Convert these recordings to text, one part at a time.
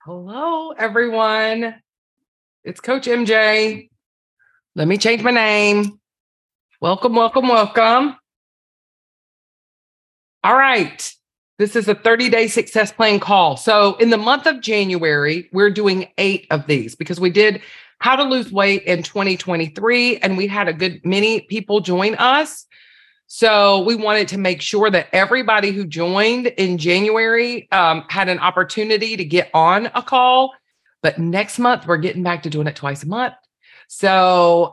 Hello, everyone. It's Coach MJ. Let me change my name. Welcome, welcome, welcome. All right. This is a 30-day success plan call. So in the month of January, we're doing 8 of these because we did how to lose weight in 2023, and we had a good many people join us. So we wanted to make sure that everybody who joined in January had an opportunity to get on a call. But next month, we're getting back to doing it twice a month. So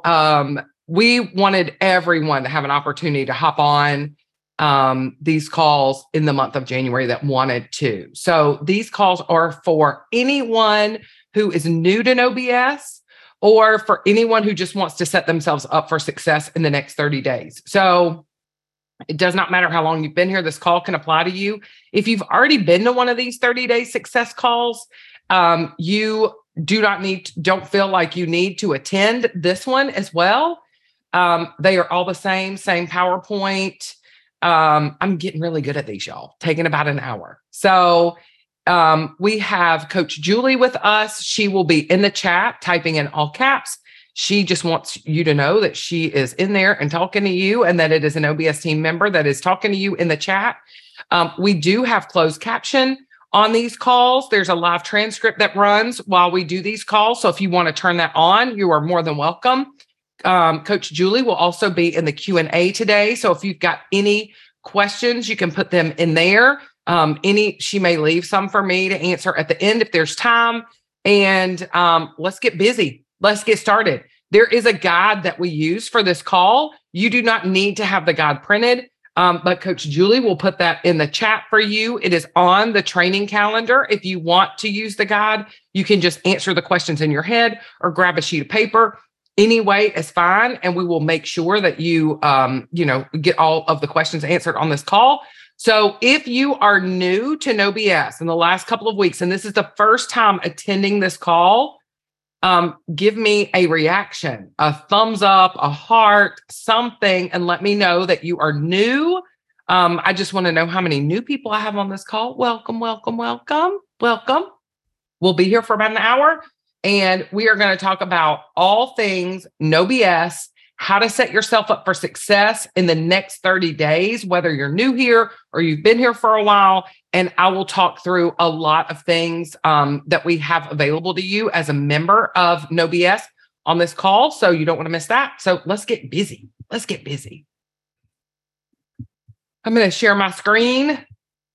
we wanted everyone to have an opportunity to hop on these calls in the month of January that wanted to. So these calls are for anyone who is new to No BS or for anyone who just wants to set themselves up for success in the next 30 days. So it does not matter how long you've been here. This call can apply to you. If you've already been to one of these 30-day success calls, you don't feel like you need to attend this one as well. They are all the same PowerPoint. I'm getting really good at these, y'all, taking about an hour. So we have Coach Julie with us. She will be in the chat, typing in all caps. She just wants you to know that she is in there and talking to you, and that it is an OBS team member that is talking to you in the chat. We do have closed caption on these calls. There's a live transcript that runs while we do these calls. So if you want to turn that on, you are more than welcome. Coach Julie will also be in the Q&A today. So if you've got any questions, you can put them in there. She may leave some for me to answer at the end if there's time. And let's get busy. Let's get started. There is a guide that we use for this call. You do not need to have the guide printed, but Coach Julie will put that in the chat for you. It is on the training calendar. If you want to use the guide, you can just answer the questions in your head or grab a sheet of paper. Any way is fine, and we will make sure that you, get all of the questions answered on this call. So if you are new to No BS in the last couple of weeks, and this is the first time attending this call, give me a reaction, a thumbs up, a heart, something, and let me know that you are new. I just want to know how many new people I have on this call. Welcome, welcome, welcome, welcome. We'll be here for about an hour, and we are going to talk about all things No BS, how to set yourself up for success in the next 30 days, whether you're new here or you've been here for a while. And I will talk through a lot of things that we have available to you as a member of No BS on this call. So you don't want to miss that. So let's get busy. Let's get busy. I'm going to share my screen.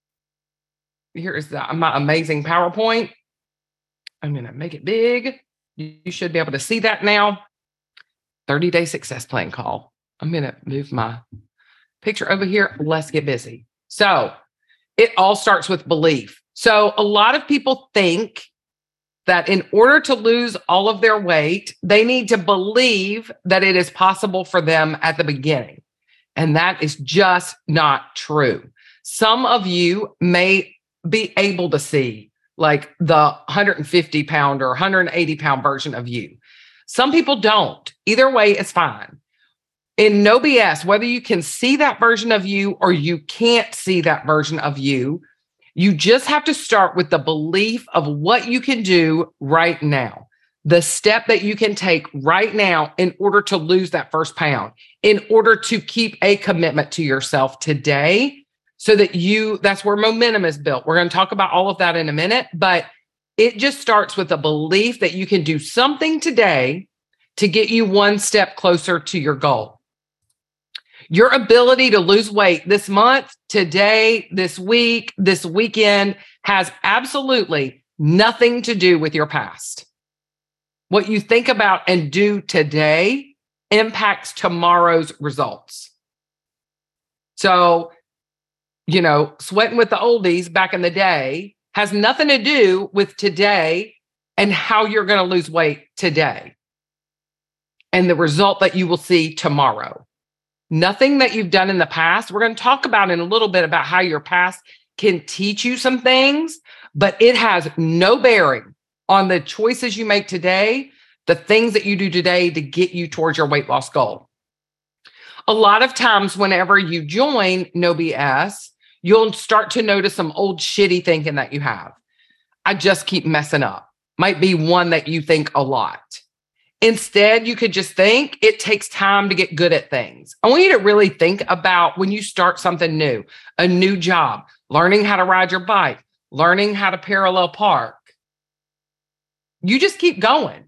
Here is my amazing PowerPoint. I'm going to make it big. You should be able to see that now. 30-day success plan call. I'm going to move my picture over here. Let's get busy. So it all starts with belief. So a lot of people think that in order to lose all of their weight, they need to believe that it is possible for them at the beginning. And that is just not true. Some of you may be able to see like the 150 pound or 180 pound version of you. Some people don't. Either way, it's fine. In No BS, whether you can see that version of you or you can't see that version of you, you just have to start with the belief of what you can do right now. The step that you can take right now in order to lose that first pound, in order to keep a commitment to yourself today, so that that's where momentum is built. We're going to talk about all of that in a minute, but it just starts with a belief that you can do something today to get you one step closer to your goal. Your ability to lose weight this month, today, this week, this weekend has absolutely nothing to do with your past. What you think about and do today impacts tomorrow's results. So, sweating with the oldies back in the day has nothing to do with today and how you're going to lose weight today and the result that you will see tomorrow. Nothing that you've done in the past. We're going to talk about in a little bit about how your past can teach you some things, but it has no bearing on the choices you make today, the things that you do today to get you towards your weight loss goal. A lot of times whenever you join No BS, you'll start to notice some old shitty thinking that you have. I just keep messing up. Might be one that you think a lot. Instead, you could just think it takes time to get good at things. I want you to really think about when you start something new, a new job, learning how to ride your bike, learning how to parallel park. You just keep going.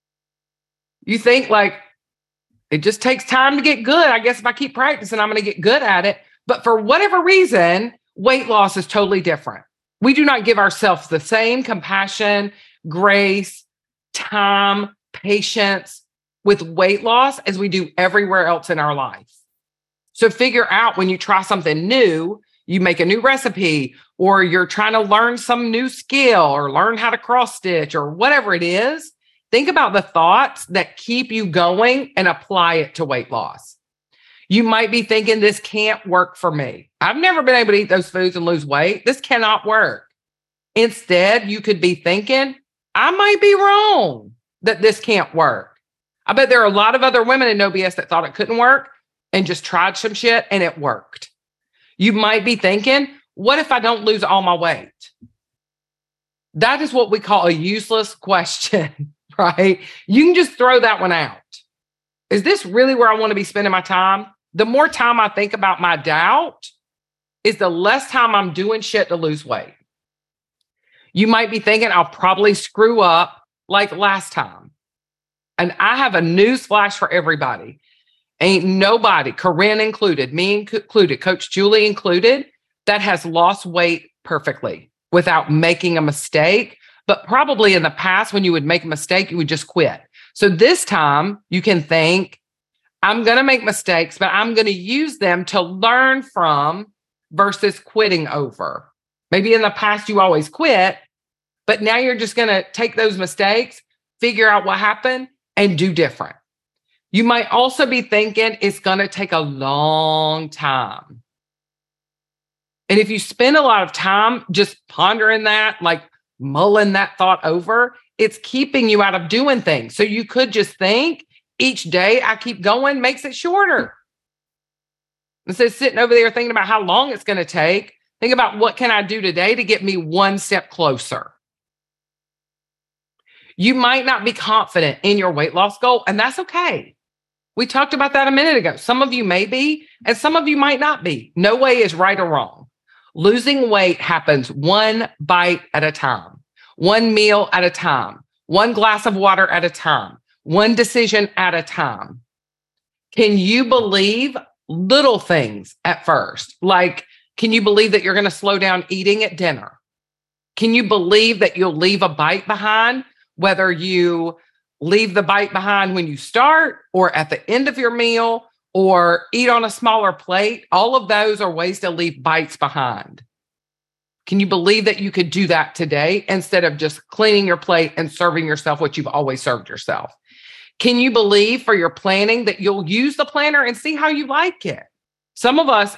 You think like, it just takes time to get good. I guess if I keep practicing, I'm going to get good at it. But for whatever reason, weight loss is totally different. We do not give ourselves the same compassion, grace, time, patience with weight loss as we do everywhere else in our life. So figure out when you try something new, you make a new recipe, or you're trying to learn some new skill or learn how to cross stitch or whatever it is, think about the thoughts that keep you going and apply it to weight loss. You might be thinking, this can't work for me. I've never been able to eat those foods and lose weight. This cannot work. Instead, you could be thinking, I might be wrong that this can't work. I bet there are a lot of other women in No BS that thought it couldn't work and just tried some shit and it worked. You might be thinking, what if I don't lose all my weight? That is what we call a useless question, right? You can just throw that one out. Is this really where I want to be spending my time? The more time I think about my doubt is the less time I'm doing shit to lose weight. You might be thinking I'll probably screw up like last time. And I have a news flash for everybody. Ain't nobody, Corinne included, me included, Coach Julie included, that has lost weight perfectly without making a mistake. But probably in the past, when you would make a mistake, you would just quit. So this time you can think, I'm going to make mistakes, but I'm going to use them to learn from versus quitting over. Maybe in the past you always quit, but now you're just going to take those mistakes, figure out what happened, and do different. You might also be thinking it's going to take a long time. And if you spend a lot of time just pondering that, like mulling that thought over, it's keeping you out of doing things. So you could just think each day I keep going makes it shorter. Instead of sitting over there thinking about how long it's going to take, think about what can I do today to get me one step closer. You might not be confident in your weight loss goal, and that's okay. We talked about that a minute ago. Some of you may be, and some of you might not be. No way is right or wrong. Losing weight happens one bite at a time, one meal at a time, one glass of water at a time, one decision at a time. Can you believe little things at first? Like, can you believe that you're going to slow down eating at dinner? Can you believe that you'll leave a bite behind, whether you leave the bite behind when you start or at the end of your meal or eat on a smaller plate? All of those are ways to leave bites behind. Can you believe that you could do that today instead of just cleaning your plate and serving yourself what you've always served yourself? Can you believe for your planning that you'll use the planner and see how you like it? Some of us,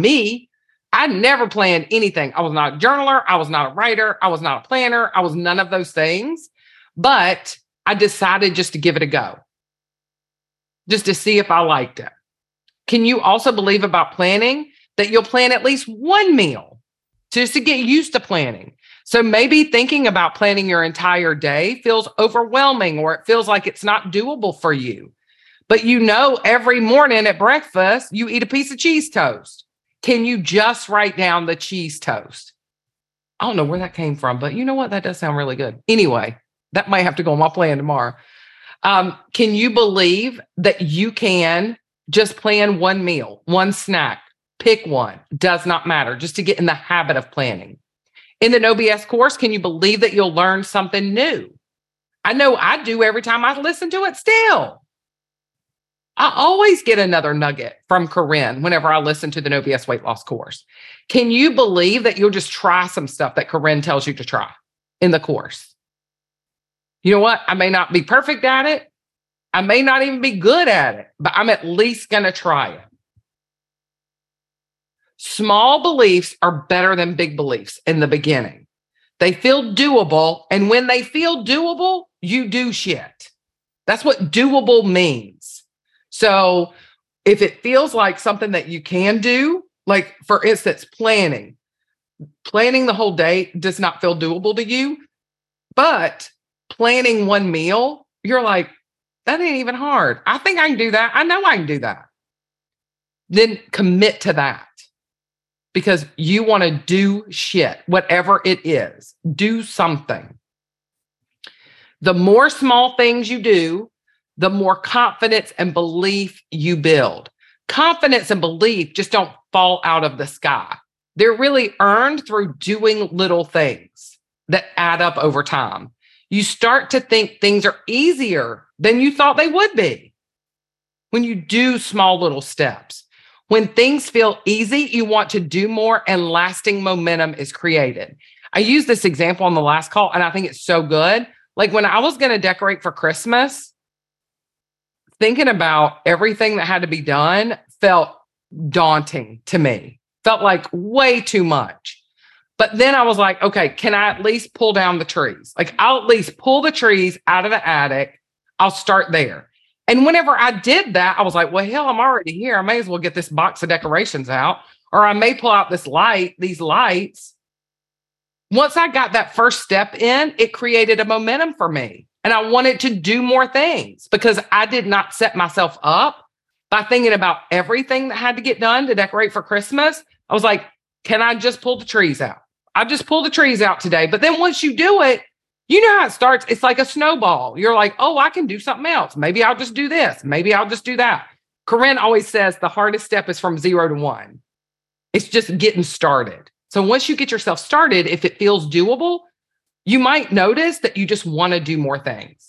I never planned anything. I was not a journaler. I was not a writer. I was not a planner. I was none of those things. But I decided just to give it a go, just to see if I liked it. Can you also believe about planning that you'll plan at least one meal just to get used to planning? So maybe thinking about planning your entire day feels overwhelming or it feels like it's not doable for you. But you know, every morning at breakfast, you eat a piece of cheese toast. Can you just write down the cheese toast? I don't know where that came from, but you know what? That does sound really good. Anyway, that might have to go on my plan tomorrow. Can you believe that you can just plan one meal, one snack, pick one, does not matter, just to get in the habit of planning? In the No BS course, can you believe that you'll learn something new? I know I do every time I listen to it still. I always get another nugget from Corinne whenever I listen to the No BS weight loss course. Can you believe that you'll just try some stuff that Corinne tells you to try in the course? You know what? I may not be perfect at it. I may not even be good at it, but I'm at least going to try it. Small beliefs are better than big beliefs in the beginning. They feel doable. And when they feel doable, you do shit. That's what doable means. So if it feels like something that you can do, like for instance, planning the whole day does not feel doable to you, But planning one meal, you're like, that ain't even hard. I think I can do that. I know I can do that. Then commit to that because you want to do shit, whatever it is, do something. The more small things you do, the more confidence and belief you build. Confidence and belief just don't fall out of the sky. They're really earned through doing little things that add up over time. You start to think things are easier than you thought they would be when you do small little steps. When things feel easy, you want to do more and lasting momentum is created. I used this example on the last call and I think it's so good. Like when I was going to decorate for Christmas, thinking about everything that had to be done felt daunting to me, felt like way too much. But then I was like, okay, can I at least pull down the trees? Like I'll at least pull the trees out of the attic. I'll start there. And whenever I did that, I was like, well, hell, I'm already here. I may as well get this box of decorations out, or I may pull out these lights. Once I got that first step in, it created a momentum for me. And I wanted to do more things because I did not set myself up by thinking about everything that had to get done to decorate for Christmas. I was like, can I just pull the trees out? I just pulled the trees out today. But then once you do it, you know how it starts. It's like a snowball. You're like, oh, I can do something else. Maybe I'll just do this. Maybe I'll just do that. Corinne always says the hardest step is from 0 to 1. It's just getting started. So once you get yourself started, if it feels doable, you might notice that you just want to do more things.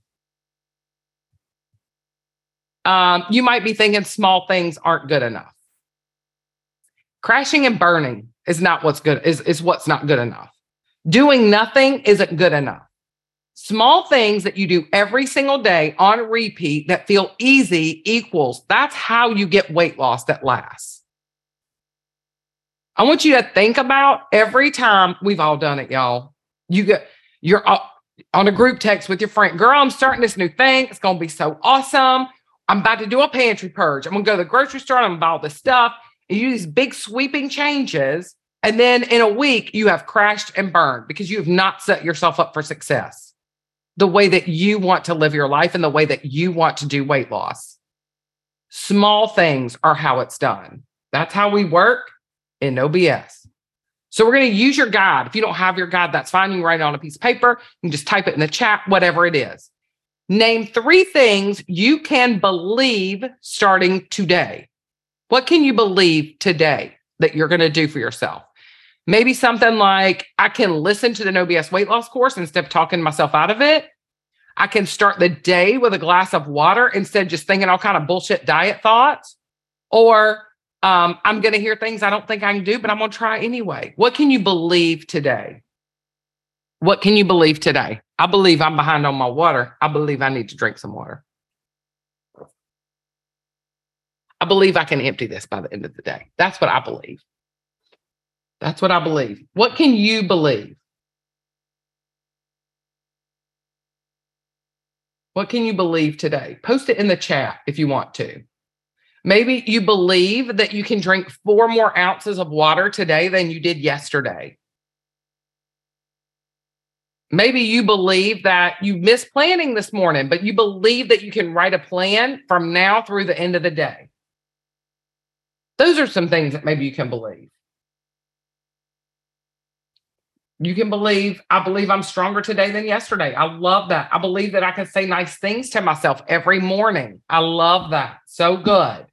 You might be thinking small things aren't good enough. Crashing and burning is not what's good, is what's not good enough. Doing nothing isn't good enough. Small things that you do every single day on repeat that feel easy equals, that's how you get weight loss that lasts. I want you to think about every time, we've all done it, y'all. You're on a group text with your friend, girl, I'm starting this new thing. It's going to be so awesome. I'm about to do a pantry purge. I'm going to go to the grocery store. I'm going to buy all this stuff. And you do these big sweeping changes. And then in a week, you have crashed and burned because you have not set yourself up for success the way that you want to live your life and the way that you want to do weight loss. Small things are how it's done. That's how we work in No BS. So we're going to use your guide. If you don't have your guide, that's fine. You can write it on a piece of paper. You can just type it in the chat, whatever it is. Name 3 things you can believe starting today. What can you believe today that you're going to do for yourself? Maybe something like, I can listen to the No BS weight loss course instead of talking myself out of it. I can start the day with a glass of water instead of just thinking all kind of bullshit diet thoughts. Or I'm going to hear things I don't think I can do, but I'm going to try anyway. What can you believe today? What can you believe today? I believe I'm behind on my water. I believe I need to drink some water. I believe I can empty this by the end of the day. That's what I believe. That's what I believe. What can you believe? What can you believe today? Post it in the chat if you want to. Maybe you believe that you can drink 4 more ounces of water today than you did yesterday. Maybe you believe that you missed planning this morning, but you believe that you can write a plan from now through the end of the day. Those are some things that maybe you can believe. You can believe, I believe I'm stronger today than yesterday. I love that. I believe that I can say nice things to myself every morning. I love that. So good.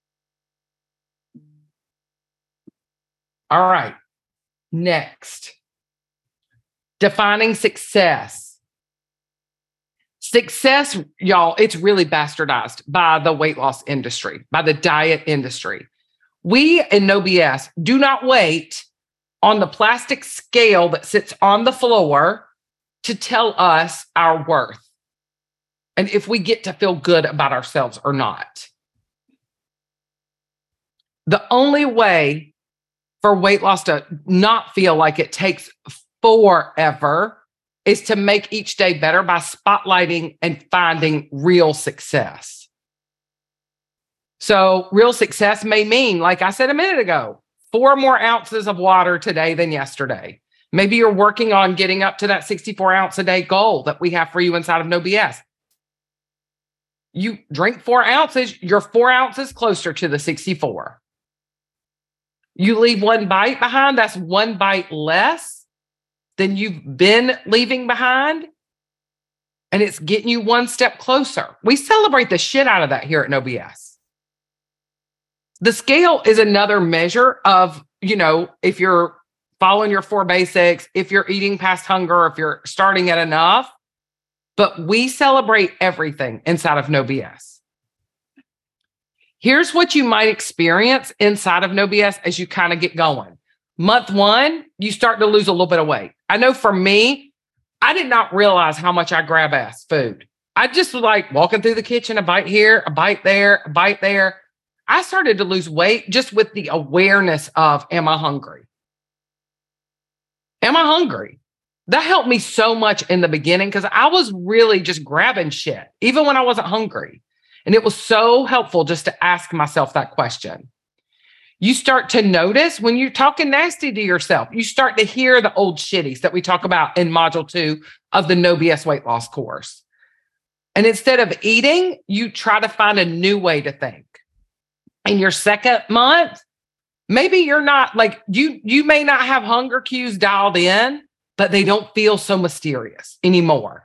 All right. Next. Defining success. Success, y'all, it's really bastardized by the weight loss industry, by the diet industry. We in No BS do not wait on the plastic scale that sits on the floor to tell us our worth and if we get to feel good about ourselves or not. The only way for weight loss to not feel like it takes forever is to make each day better by spotlighting and finding real success. So real success may mean, like I said a minute ago, 4 more ounces of water today than yesterday. Maybe you're working on getting up to that 64 ounce a day goal that we have for you inside of No BS. You drink 4 ounces, you're 4 ounces closer to the 64. You leave one bite behind, that's one bite less than you've been leaving behind. And it's getting you one step closer. We celebrate the shit out of that here at No BS. The scale is another measure of, if you're following your 4 basics, if you're eating past hunger, if you're starting at enough. But we celebrate everything inside of No BS. Here's what you might experience inside of No BS as you kind of get going. Month 1, you start to lose a little bit of weight. I know for me, I did not realize how much I grab ass food. I just was like walking through the kitchen, a bite here, a bite there, a bite there. I started to lose weight just with the awareness of, am I hungry? Am I hungry? That helped me so much in the beginning because I was really just grabbing shit, even when I wasn't hungry. And it was so helpful just to ask myself that question. You start to notice when you're talking nasty to yourself, you start to hear the old shitties that we talk about in module 2 of the No BS weight loss course. And instead of eating, you try to find a new way to think. In your second month, maybe you're not like, you may not have hunger cues dialed in, but they don't feel so mysterious anymore.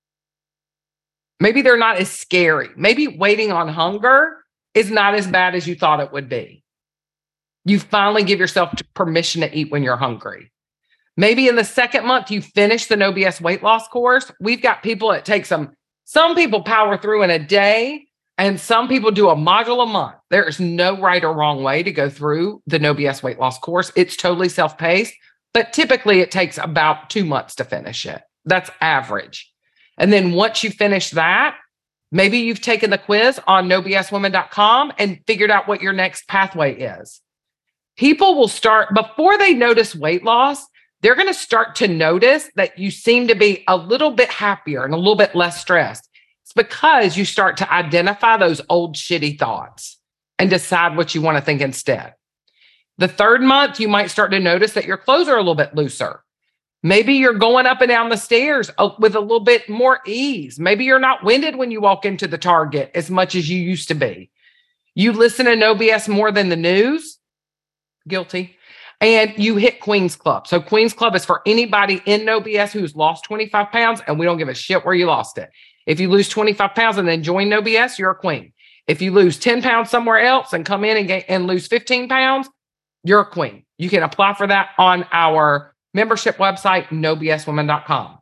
Maybe they're not as scary. Maybe waiting on hunger is not as bad as you thought it would be. You finally give yourself permission to eat when you're hungry. Maybe in the second month, you finish the No BS weight loss course. We've got people that take some people power through in a day, and some people do a module a month. There is no right or wrong way to go through the No BS weight loss course. It's totally self-paced, but typically it takes about 2 months to finish it. That's average. And then once you finish that, maybe you've taken the quiz on nobswomen.com and figured out what your next pathway is. People will start, before they notice weight loss, they're going to start to notice that you seem to be a little bit happier and a little bit less stressed. It's because you start to identify those old shitty thoughts and decide what you want to think instead. The third month, you might start to notice that your clothes are a little bit looser. Maybe you're going up and down the stairs with a little bit more ease. Maybe you're not winded when you walk into the Target as much as you used to be. You listen to No BS more than the news. Guilty. And you hit Queen's Club. So Queen's Club is for anybody in No BS who's lost 25 pounds, and we don't give a shit where you lost it. If you lose 25 pounds and then join No BS, you're a queen. If you lose 10 pounds somewhere else and come in and lose 15 pounds, you're a queen. You can apply for that on our membership website, nobswomen.com.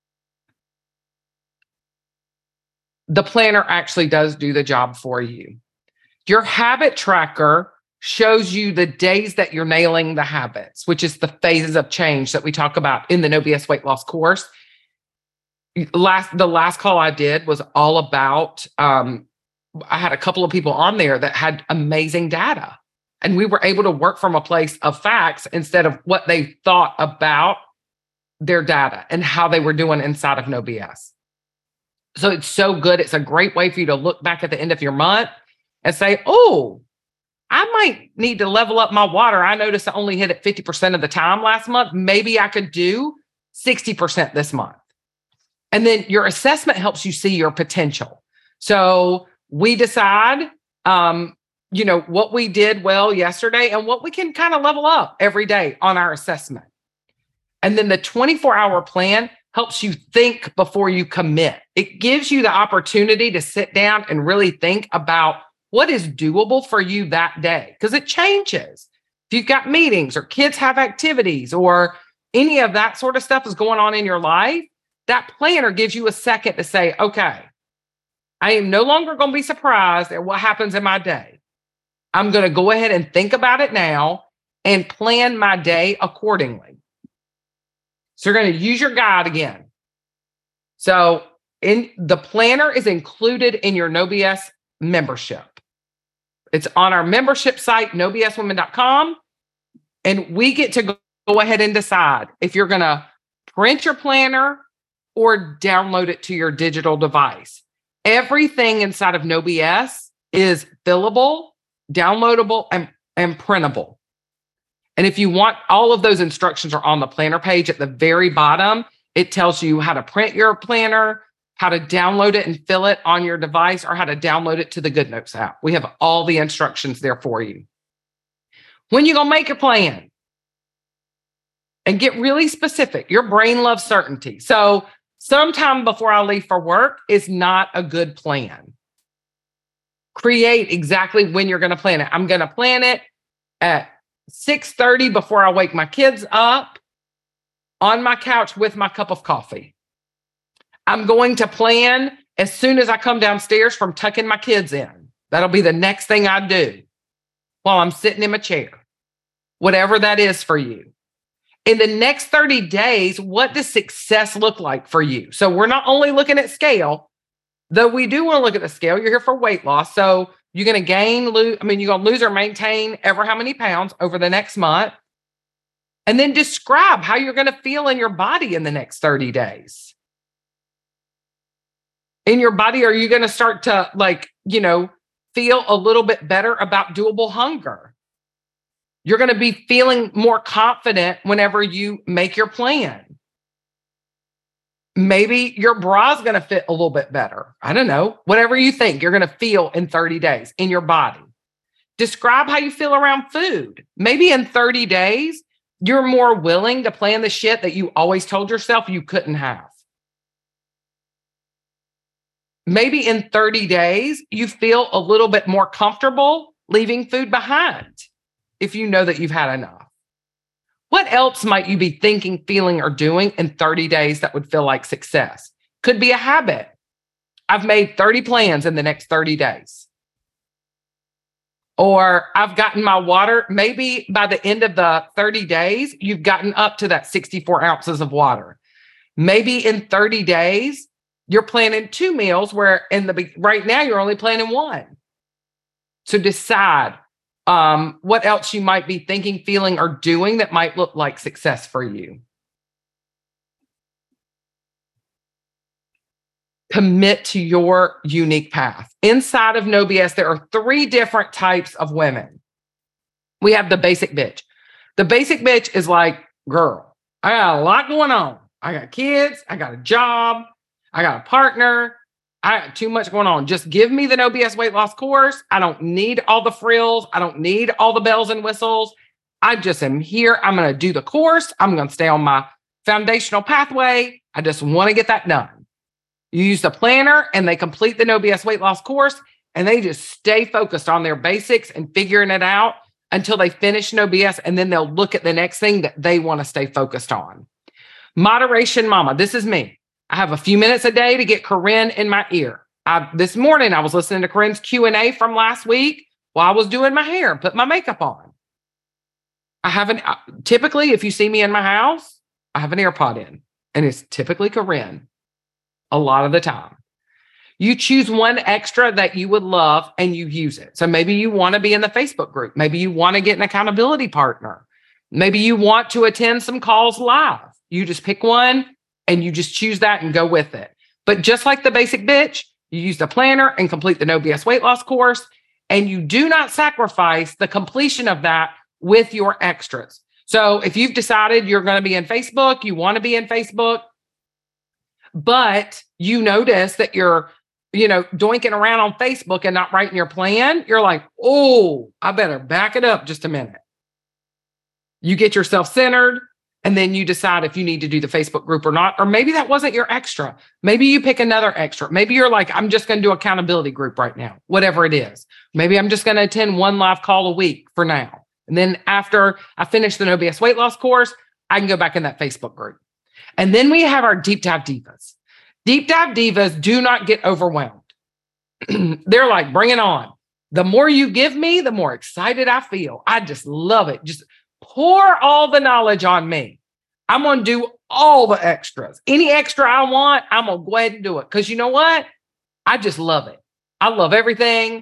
The planner actually does do the job for you. Your habit tracker shows you the days that you're nailing the habits, which is the phases of change that we talk about in the No BS weight loss course. The last call I did was all about, I had a couple of people on there that had amazing data. And we were able to work from a place of facts instead of what they thought about their data and how they were doing inside of No BS. So it's so good. It's a great way for you to look back at the end of your month and say, oh, I might need to level up my water. I noticed I only hit it 50% of the time last month. Maybe I could do 60% this month. And then your assessment helps you see your potential. So we decide, what we did well yesterday and what we can kind of level up every day on our assessment. And then the 24-hour plan helps you think before you commit. It gives you the opportunity to sit down and really think about what is doable for you that day, because it changes. If you've got meetings or kids have activities or any of that sort of stuff is going on in your life, that planner gives you a second to say, okay, I am no longer going to be surprised at what happens in my day. I'm going to go ahead and think about it now and plan my day accordingly. So you're going to use your guide again. So the planner is included in your No BS membership. It's on our membership site, nobswomen.com. And we get to go ahead and decide if you're going to print your planner or download it to your digital device. Everything inside of No BS is fillable, downloadable, and printable. And if you want, all of those instructions are on the planner page at the very bottom. It tells you how to print your planner, how to download it and fill it on your device, or how to download it to the GoodNotes app. We have all the instructions there for you. When you gonna make your plan? And get really specific. Your brain loves certainty. So sometime before I leave for work is not a good plan. Create exactly when you're going to plan it. I'm going to plan it at 6:30 before I wake my kids up on my couch with my cup of coffee. I'm going to plan as soon as I come downstairs from tucking my kids in. That'll be the next thing I do while I'm sitting in my chair, whatever that is for you. In the next 30 days, what does success look like for you? So we're not only looking at scale, though we do want to look at the scale. You're here for weight loss. So you're going to you're going to lose or maintain ever how many pounds over the next month. And then describe how you're going to feel in your body in the next 30 days. In your body, are you going to start to feel a little bit better about doable hunger? You're going to be feeling more confident whenever you make your plan. Maybe your bra is going to fit a little bit better. I don't know. Whatever you think you're going to feel in 30 days in your body. Describe how you feel around food. Maybe in 30 days, you're more willing to plan the shit that you always told yourself you couldn't have. Maybe in 30 days, you feel a little bit more comfortable leaving food behind if you know that you've had enough. What else might you be thinking, feeling, or doing in 30 days that would feel like success? Could be a habit. I've made 30 plans in the next 30 days. Or I've gotten my water. Maybe by the end of the 30 days, you've gotten up to that 64 ounces of water. Maybe in 30 days, you're planning 2 meals where right now you're only planning 1. So decide what else you might be thinking, feeling, or doing that might look like success for you. Commit to your unique path. Inside of No BS, there are 3 different types of women. We have the basic bitch. The basic bitch is like, girl, I got a lot going on. I got kids. I got a job. I got a partner. I got too much going on. Just give me the No BS weight loss course. I don't need all the frills. I don't need all the bells and whistles. I just am here. I'm going to do the course. I'm going to stay on my foundational pathway. I just want to get that done. You use the planner and they complete the No BS weight loss course and they just stay focused on their basics and figuring it out until they finish No BS. And then they'll look at the next thing that they want to stay focused on. Moderation mama. This is me. I have a few minutes a day to get Corinne in my ear. This morning, I was listening to Corinne's Q&A from last week while I was doing my hair and put my makeup on. Typically, if you see me in my house, I have an AirPod in, and it's typically Corinne a lot of the time. You choose one extra that you would love and you use it. So maybe you want to be in the Facebook group. Maybe you want to get an accountability partner. Maybe you want to attend some calls live. You just pick one and you just choose that and go with it. But just like the basic bitch, you use the planner and complete the No BS weight loss course, and you do not sacrifice the completion of that with your extras. So if you've decided you're going to be in Facebook, you want to be in Facebook, but you notice that you're, doinking around on Facebook and not writing your plan, you're like, oh, I better back it up just a minute. You get yourself centered. And then you decide if you need to do the Facebook group or not. Or maybe that wasn't your extra. Maybe you pick another extra. Maybe you're like, I'm just going to do accountability group right now, whatever it is. Maybe I'm just going to attend 1 live call a week for now. And then after I finish the No BS weight loss course, I can go back in that Facebook group. And then we have our deep dive divas. Deep dive divas do not get overwhelmed. They're like, bring it on. The more you give me, the more excited I feel. I just love it. Just pour all the knowledge on me. I'm going to do all the extras. Any extra I want, I'm going to go ahead and do it. Because you know what? I just love it. I love everything.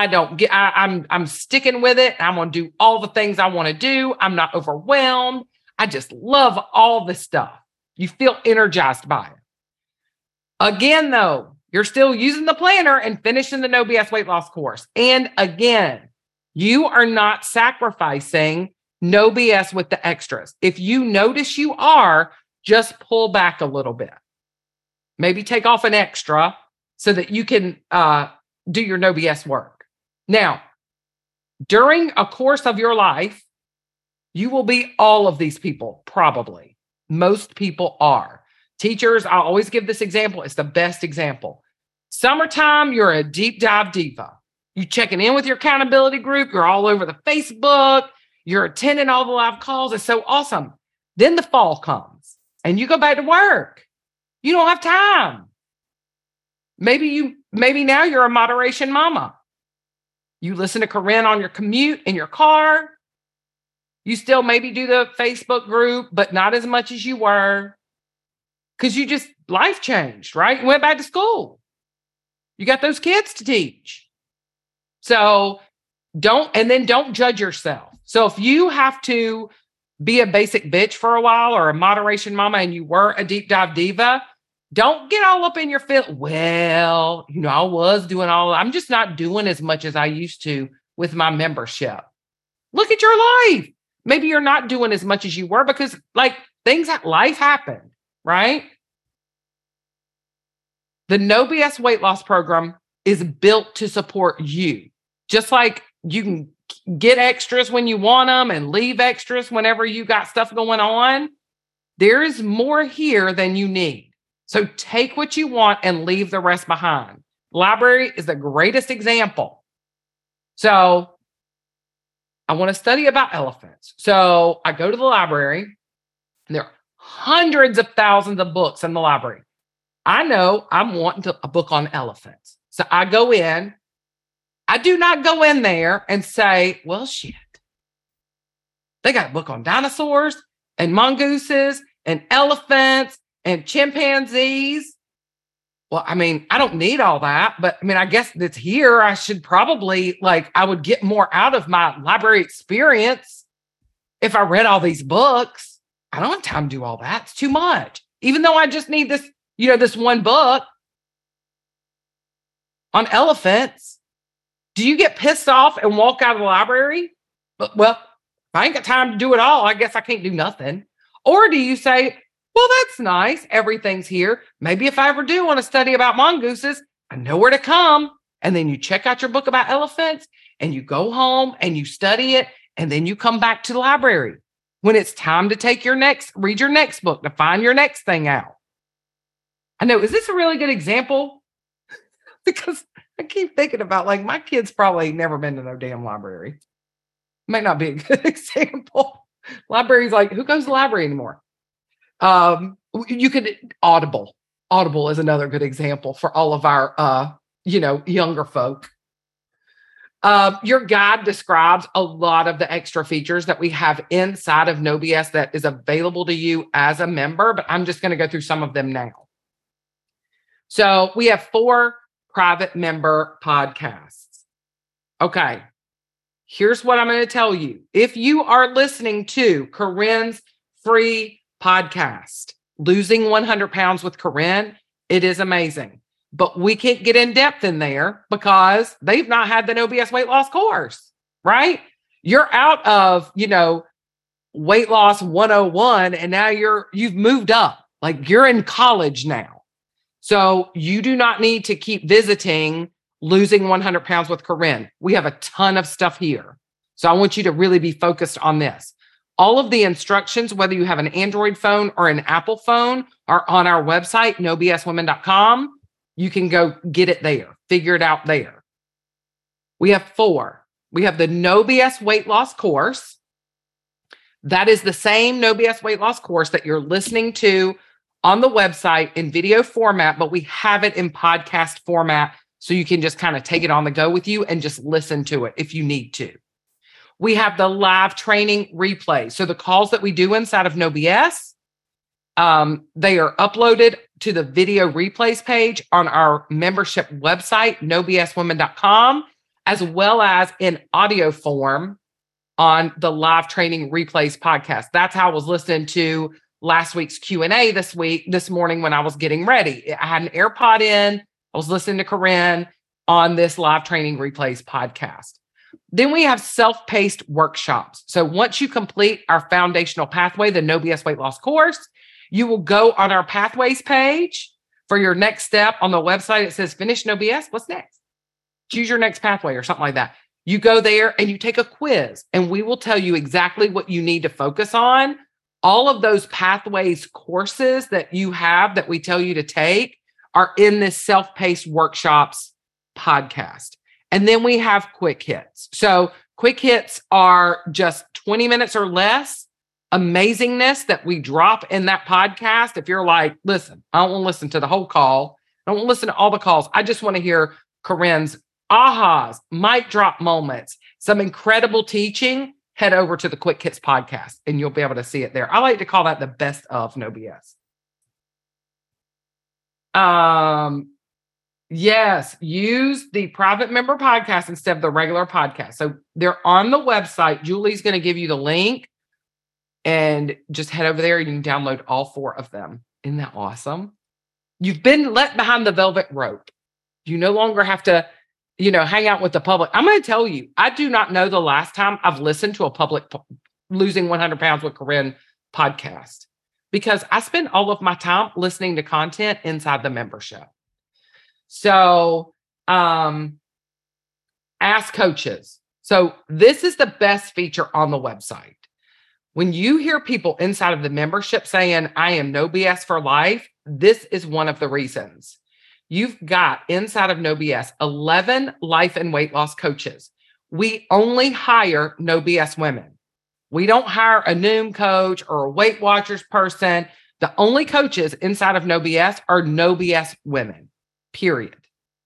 I'm sticking with it. I'm going to do all the things I want to do. I'm not overwhelmed. I just love all the stuff. You feel energized by it. Again, though, you're still using the planner and finishing the No BS weight loss course. And again, you are not sacrificing No BS with the extras. If you notice you are, just pull back a little bit. Maybe take off an extra so that you can do your no BS work. Now, during a course of your life, you will be all of these people, probably. Most people are. Teachers, I always give this example. It's the best example. Summertime, you're a deep dive diva. You checking in with your accountability group. You're all over the Facebook. You're attending all the live calls. It's so awesome. Then the fall comes and you go back to work. You don't have time. Maybe now you're a moderation mama. You listen to Corinne on your commute in your car. You still maybe do the Facebook group, but not as much as you were because life changed, right? You went back to school. You got those kids to teach. So don't judge yourself. So if you have to be a basic bitch for a while or a moderation mama and you were a deep dive diva, don't get all up in your feelings. Well, I was doing I'm just not doing as much as I used to with my membership. Look at your life. Maybe you're not doing as much as you were because life happened, right? The No BS weight loss program is built to support you. Just like you can get extras when you want them and leave extras whenever you got stuff going on, there is more here than you need. So take what you want and leave the rest behind. Library is the greatest example. So I want to study about elephants. So I go to the library, and there are hundreds of thousands of books in the library. I know I'm wanting a book on elephants. So I go in. I do not go in there and say, well, shit. They got a book on dinosaurs and mongooses and elephants and chimpanzees. Well, I don't need all that, but I guess it's here. I should probably I would get more out of my library experience if I read all these books. I don't have time to do all that. It's too much. Even though I just need this, this one book on elephants. Do you get pissed off and walk out of the library? Well, if I ain't got time to do it all, I guess I can't do nothing. Or do you say, well, that's nice. Everything's here. Maybe if I ever do want to study about mongooses, I know where to come. And then you check out your book about elephants and you go home and you study it. And then you come back to the library when it's time to read your next book to find your next thing out. I know, is this a really good example? Because I keep thinking about my kids probably never been to no damn library. Might not be a good example. Library's who goes to the library anymore? You could Audible. Audible is another good example for all of our, younger folk. Your guide describes a lot of the extra features that we have inside of No BS that is available to you as a member, but I'm just going to go through some of them now. So we have 4 private member podcasts. Okay. Here's what I'm going to tell you. If you are listening to Corinne's free podcast, Losing 100 Pounds with Corinne, it is amazing. But we can't get in depth in there because they've not had the No BS weight loss course, right? You're out of, weight loss 101 and now you've moved up. You're in college now. So you do not need to keep visiting Losing 100 Pounds with Corinne. We have a ton of stuff here. So I want you to really be focused on this. All of the instructions, whether you have an Android phone or an Apple phone, are on our website, nobswomen.com. You can go get it there, figure it out there. We have 4. We have the No BS weight loss course. That is the same No BS weight loss course that you're listening to on the website in video format, but we have it in podcast format so you can just kind of take it on the go with you and just listen to it if you need to. We have the live training replay. So the calls that we do inside of No BS, they are uploaded to the video replays page on our membership website, nobswomen.com, as well as in audio form on the live training replays podcast. That's how I was listening to last week's Q&A this morning when I was getting ready. I had an AirPod in. I was listening to Corinne on this live training replays podcast. Then we have self-paced workshops. So once you complete our foundational pathway, the No BS weight loss course, you will go on our pathways page for your next step on the website. It says finish No BS. What's next? Choose your next pathway or something like that. You go there and you take a quiz, and we will tell you exactly what you need to focus on. All of those pathways courses that you have that we tell you to take are in this self-paced workshops podcast. And then we have quick hits. So quick hits are just 20 minutes or less amazingness that we drop in that podcast. If you're like, listen, I don't want to listen to the whole call. I don't want to listen to all the calls. I just want to hear Corinne's ahas, mic drop moments, some incredible teaching. Head over to the Quick Hits podcast and you'll be able to see it there. I like to call that the best of No BS. Yes, use the private member podcast instead of the regular podcast. So they're on the website. Julie's going to give you the link and just head over there. You can download all 4 of them. Isn't that awesome? You've been let behind the velvet rope. You no longer have to, hang out with the public. I'm going to tell you, I do not know the last time I've listened to a public Losing 100 Pounds with Corinne podcast, because I spend all of my time listening to content inside the membership. So, ask coaches. So this is the best feature on the website. When you hear people inside of the membership saying, I am No BS for life, this is one of the reasons. You've got inside of No BS 11 life and weight loss coaches. We only hire No BS women. We don't hire a Noom coach or a Weight Watchers person. The only coaches inside of No BS are No BS women. Period.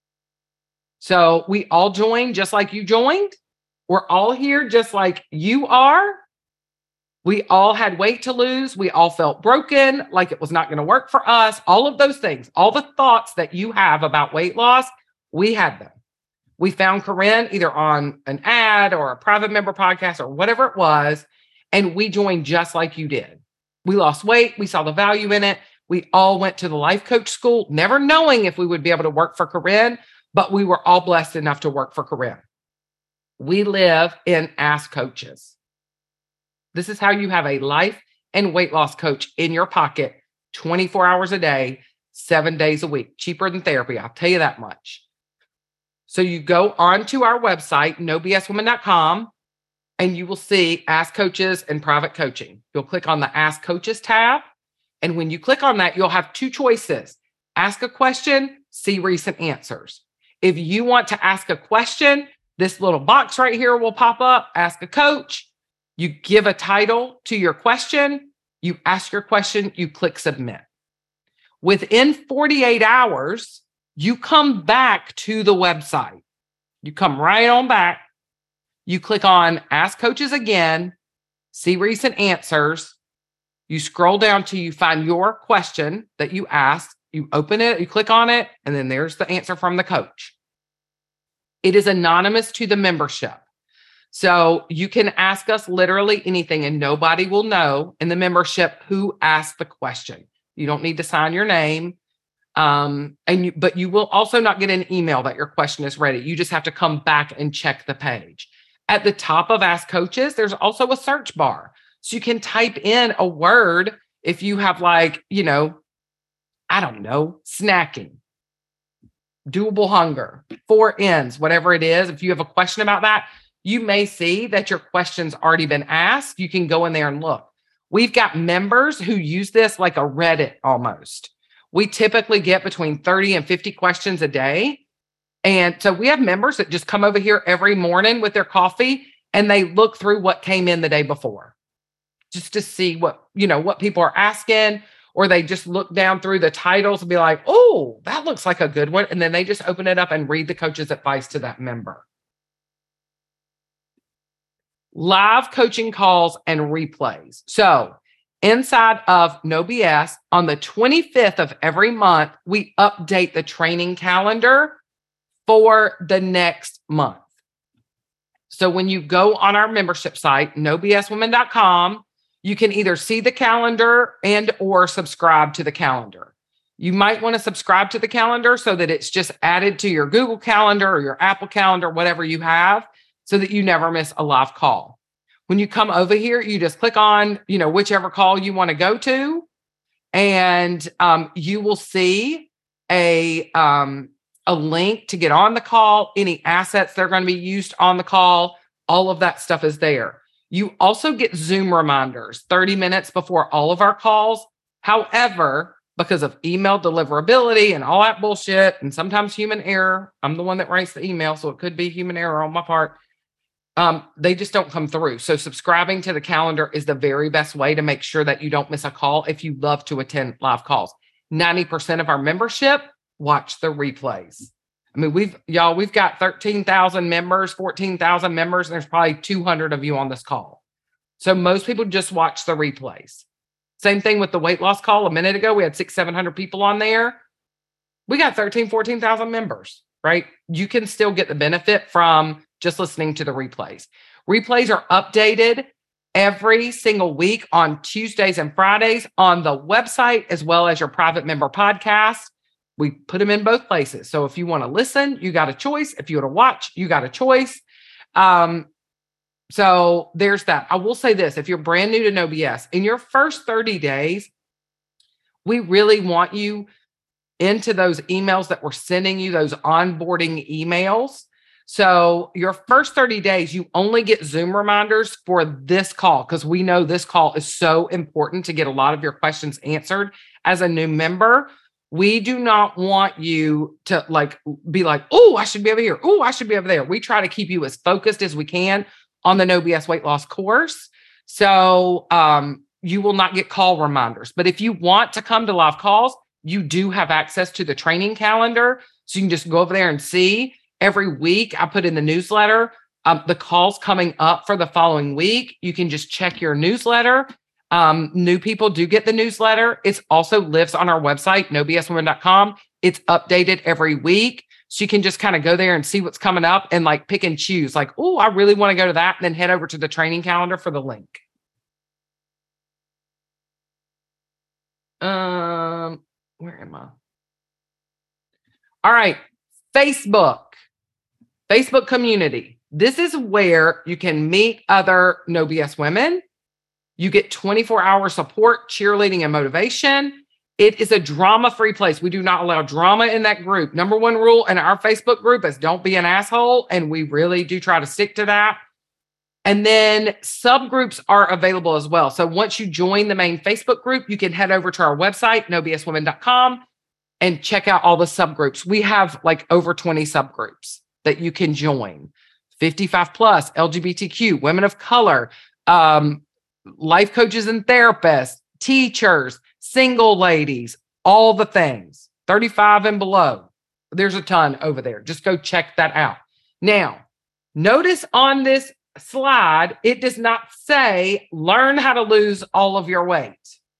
So we all joined just like you joined. We're all here just like you are. We all had weight to lose. We all felt broken, like it was not going to work for us. All of those things, all the thoughts that you have about weight loss, we had them. We found Corinne either on an ad or a private member podcast or whatever it was, and we joined just like you did. We lost weight. We saw the value in it. We all went to the life coach school, never knowing if we would be able to work for Corinne, but we were all blessed enough to work for Corinne. We live in Ask Coaches. This is how you have a life and weight loss coach in your pocket 24 hours a day, 7 days a week. Cheaper than therapy, I'll tell you that much. So you go onto our website, nobswomen.com, and you will see Ask Coaches and Private Coaching. You'll click on the Ask Coaches tab. And when you click on that, you'll have 2 choices. Ask a question, see recent answers. If you want to ask a question, this little box right here will pop up, Ask a Coach. You give a title to your question, you ask your question, you click submit. Within 48 hours, you come back to the website. You come right on back. You click on Ask Coaches again, see recent answers. You scroll down till you find your question that you asked. You open it, you click on it, and then there's the answer from the coach. It is anonymous to the membership. So you can ask us literally anything and nobody will know in the membership who asked the question. You don't need to sign your name. But you will also not get an email that your question is ready. You just have to come back and check the page. At the top of Ask Coaches, there's also a search bar. So you can type in a word if you have snacking, doable hunger, 4 N's, whatever it is. If you have a question about that, you may see that your question's already been asked. You can go in there and look. We've got members who use this like a Reddit almost. We typically get between 30 and 50 questions a day. And so we have members that just come over here every morning with their coffee and they look through what came in the day before just to see what people are asking, or they just look down through the titles and be like, oh, that looks like a good one. And then they just open it up and read the coach's advice to that member. Live coaching calls and replays. So inside of No BS, on the 25th of every month, we update the training calendar for the next month. So when you go on our membership site, nobswomen.com, you can either see the calendar and or subscribe to the calendar. You might want to subscribe to the calendar so that it's just added to your Google Calendar or your Apple Calendar, whatever you have. so that you never miss a live call. When you come over here, you just click on, whichever call you want to go to, and you will see a link to get on the call, any assets that are going to be used on the call, all of that stuff is there. You also get Zoom reminders 30 minutes before all of our calls. However, because of email deliverability and all that bullshit, and sometimes human error, I'm the one that writes the email, so it could be human error on my part. They just don't come through. So subscribing to the calendar is the very best way to make sure that you don't miss a call if you love to attend live calls. 90% of our membership watch the replays. I mean, we've got 13,000 members, 14,000 members, and there's probably 200 of you on this call. So most people just watch the replays. Same thing with the weight loss call a minute ago. We had 700 people on there. We got 14,000 members, right? You can still get the benefit from just listening to the replays. Replays are updated every single week on Tuesdays and Fridays on the website, as well as your private member podcast. We put them in both places. So if you want to listen, you got a choice. If you want to watch, you got a choice. So there's that. I will say this, if you're brand new to No BS, in your first 30 days, we really want you into those emails that we're sending you, those onboarding emails. So your first 30 days, you only get Zoom reminders for this call, because we know this call is so important to get a lot of your questions answered as a new member. We do not want you to be like, oh, I should be over here. Oh, I should be over there. We try to keep you as focused as we can on the No BS weight loss course. So you will not get call reminders. But if you want to come to live calls, you do have access to the training calendar. So you can just go over there and see every week. I put in the newsletter, the calls coming up for the following week. You can just check your newsletter. New people do get the newsletter. It also lives on our website, nobswomen.com. It's updated every week. So you can just kind of go there and see what's coming up and pick and choose. Oh, I really want to go to that. And then head over to the training calendar for the link. Where am I? All right. Facebook community. This is where you can meet other No BS women. You get 24-hour support, cheerleading, and motivation. It is a drama-free place. We do not allow drama in that group. Number one rule in our Facebook group is don't be an asshole, and we really do try to stick to that. And then subgroups are available as well. So once you join the main Facebook group, you can head over to our website, nobswomen.com, and check out all the subgroups. We have over 20 subgroups that you can join. 55 plus, LGBTQ, women of color, life coaches and therapists, teachers, single ladies, all the things, 35 and below. There's a ton over there. Just go check that out. Now, notice on this slide, it does not say learn how to lose all of your weight.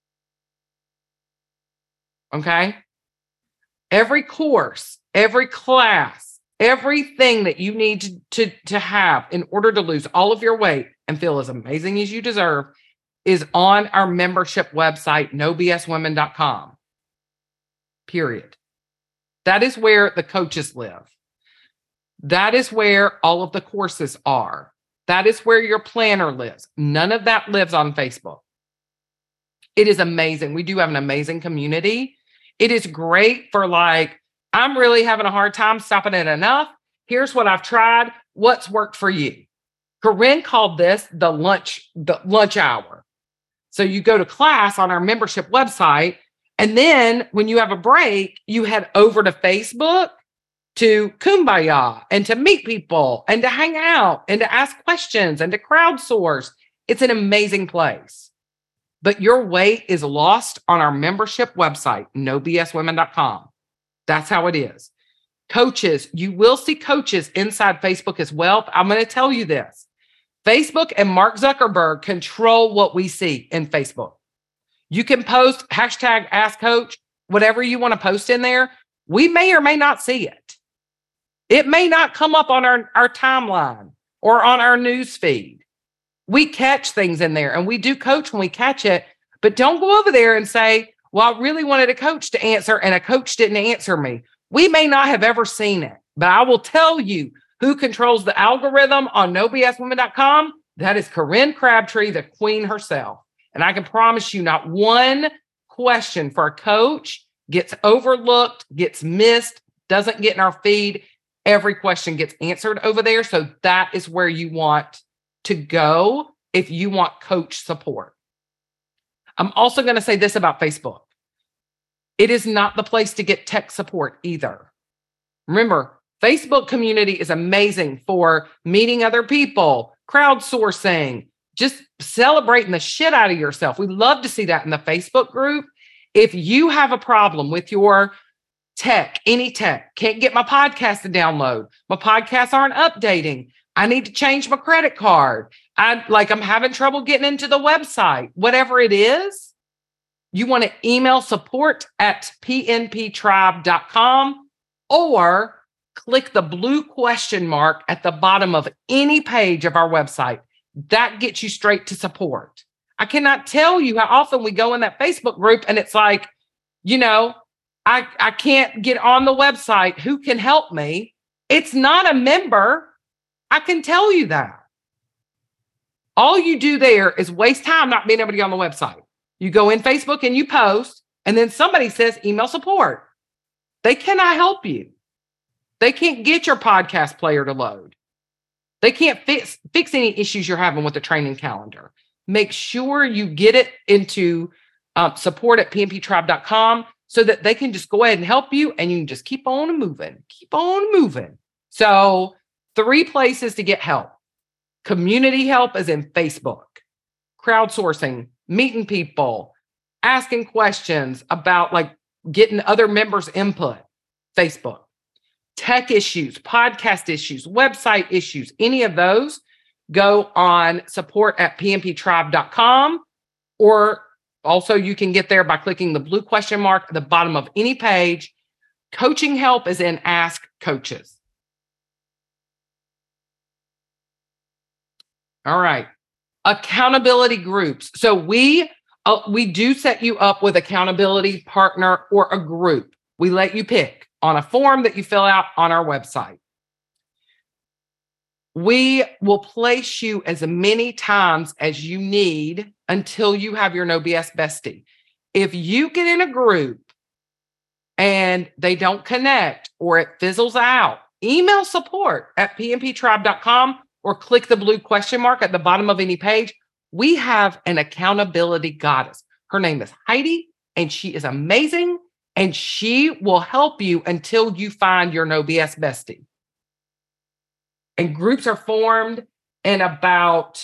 Okay? Every course, every class, everything that you need to have in order to lose all of your weight and feel as amazing as you deserve is on our membership website, nobswomen.com. Period. That is where the coaches live. That is where all of the courses are. That is where your planner lives. None of that lives on Facebook. It is amazing. We do have an amazing community. It is great for I'm really having a hard time stopping at enough. Here's what I've tried. What's worked for you? Corinne called this the lunch hour. So you go to class on our membership website, and then when you have a break, you head over to Facebook to Kumbaya and to meet people and to hang out and to ask questions and to crowdsource. It's an amazing place. But your weight is lost on our membership website, nobswomen.com. That's how it is. Coaches, you will see coaches inside Facebook as well. I'm going to tell you this. Facebook and Mark Zuckerberg control what we see in Facebook. You can post #AskCoach, whatever you want to post in there. We may or may not see it. It may not come up on our timeline or on our news feed. We catch things in there, and we do coach when we catch it, but don't go over there and say, well, I really wanted a coach to answer and a coach didn't answer me. We may not have ever seen it, but I will tell you Who controls the algorithm on NoBSWomen.com? That is Corinne Crabtree, the queen herself. And I can promise you not one question for a coach gets overlooked, gets missed, doesn't get in our feed. Every question gets answered over there. So that is where you want to go if you want coach support. I'm also going to say this about Facebook. It is not the place to get tech support either. Remember, Facebook community is amazing for meeting other people, crowdsourcing, just celebrating the shit out of yourself. We love to see that in the Facebook group. If you have a problem with your tech, any tech, can't get my podcast to download, my podcasts aren't updating, I need to change my credit card, I'm having trouble getting into the website, whatever it is, you want to email support@pnptribe.com or click the blue question mark at the bottom of any page of our website. That gets you straight to support. I cannot tell you how often we go in that Facebook group and it's like, I can't get on the website. Who can help me? It's not a member. I can tell you that. All you do there is waste time not being able to get on the website. You go in Facebook and you post, and then somebody says email support. They cannot help you. They can't get your podcast player to load. They can't fix any issues you're having with the training calendar. Make sure you get it into support@pnptribe.com so that they can just go ahead and help you and you can just keep on moving. Keep on moving. So 3 places to get help. Community help is in Facebook. Crowdsourcing, meeting people, asking questions about getting other members' input, Facebook. Tech issues, podcast issues, website issues, any of those, go on support@pnptribe.com, or also you can get there by clicking the blue question mark at the bottom of any page. Coaching help is in Ask Coaches. All right. Accountability groups. So we do set you up with accountability partner or a group. We let you pick on a form that you fill out on our website. We will place you as many times as you need until you have your No BS bestie. If you get in a group and they don't connect or it fizzles out, email support@pnptribe.com or click the blue question mark at the bottom of any page. We have an accountability goddess. Her name is Heidi, and she is amazing, and she will help you until you find your No BS bestie. And groups are formed in about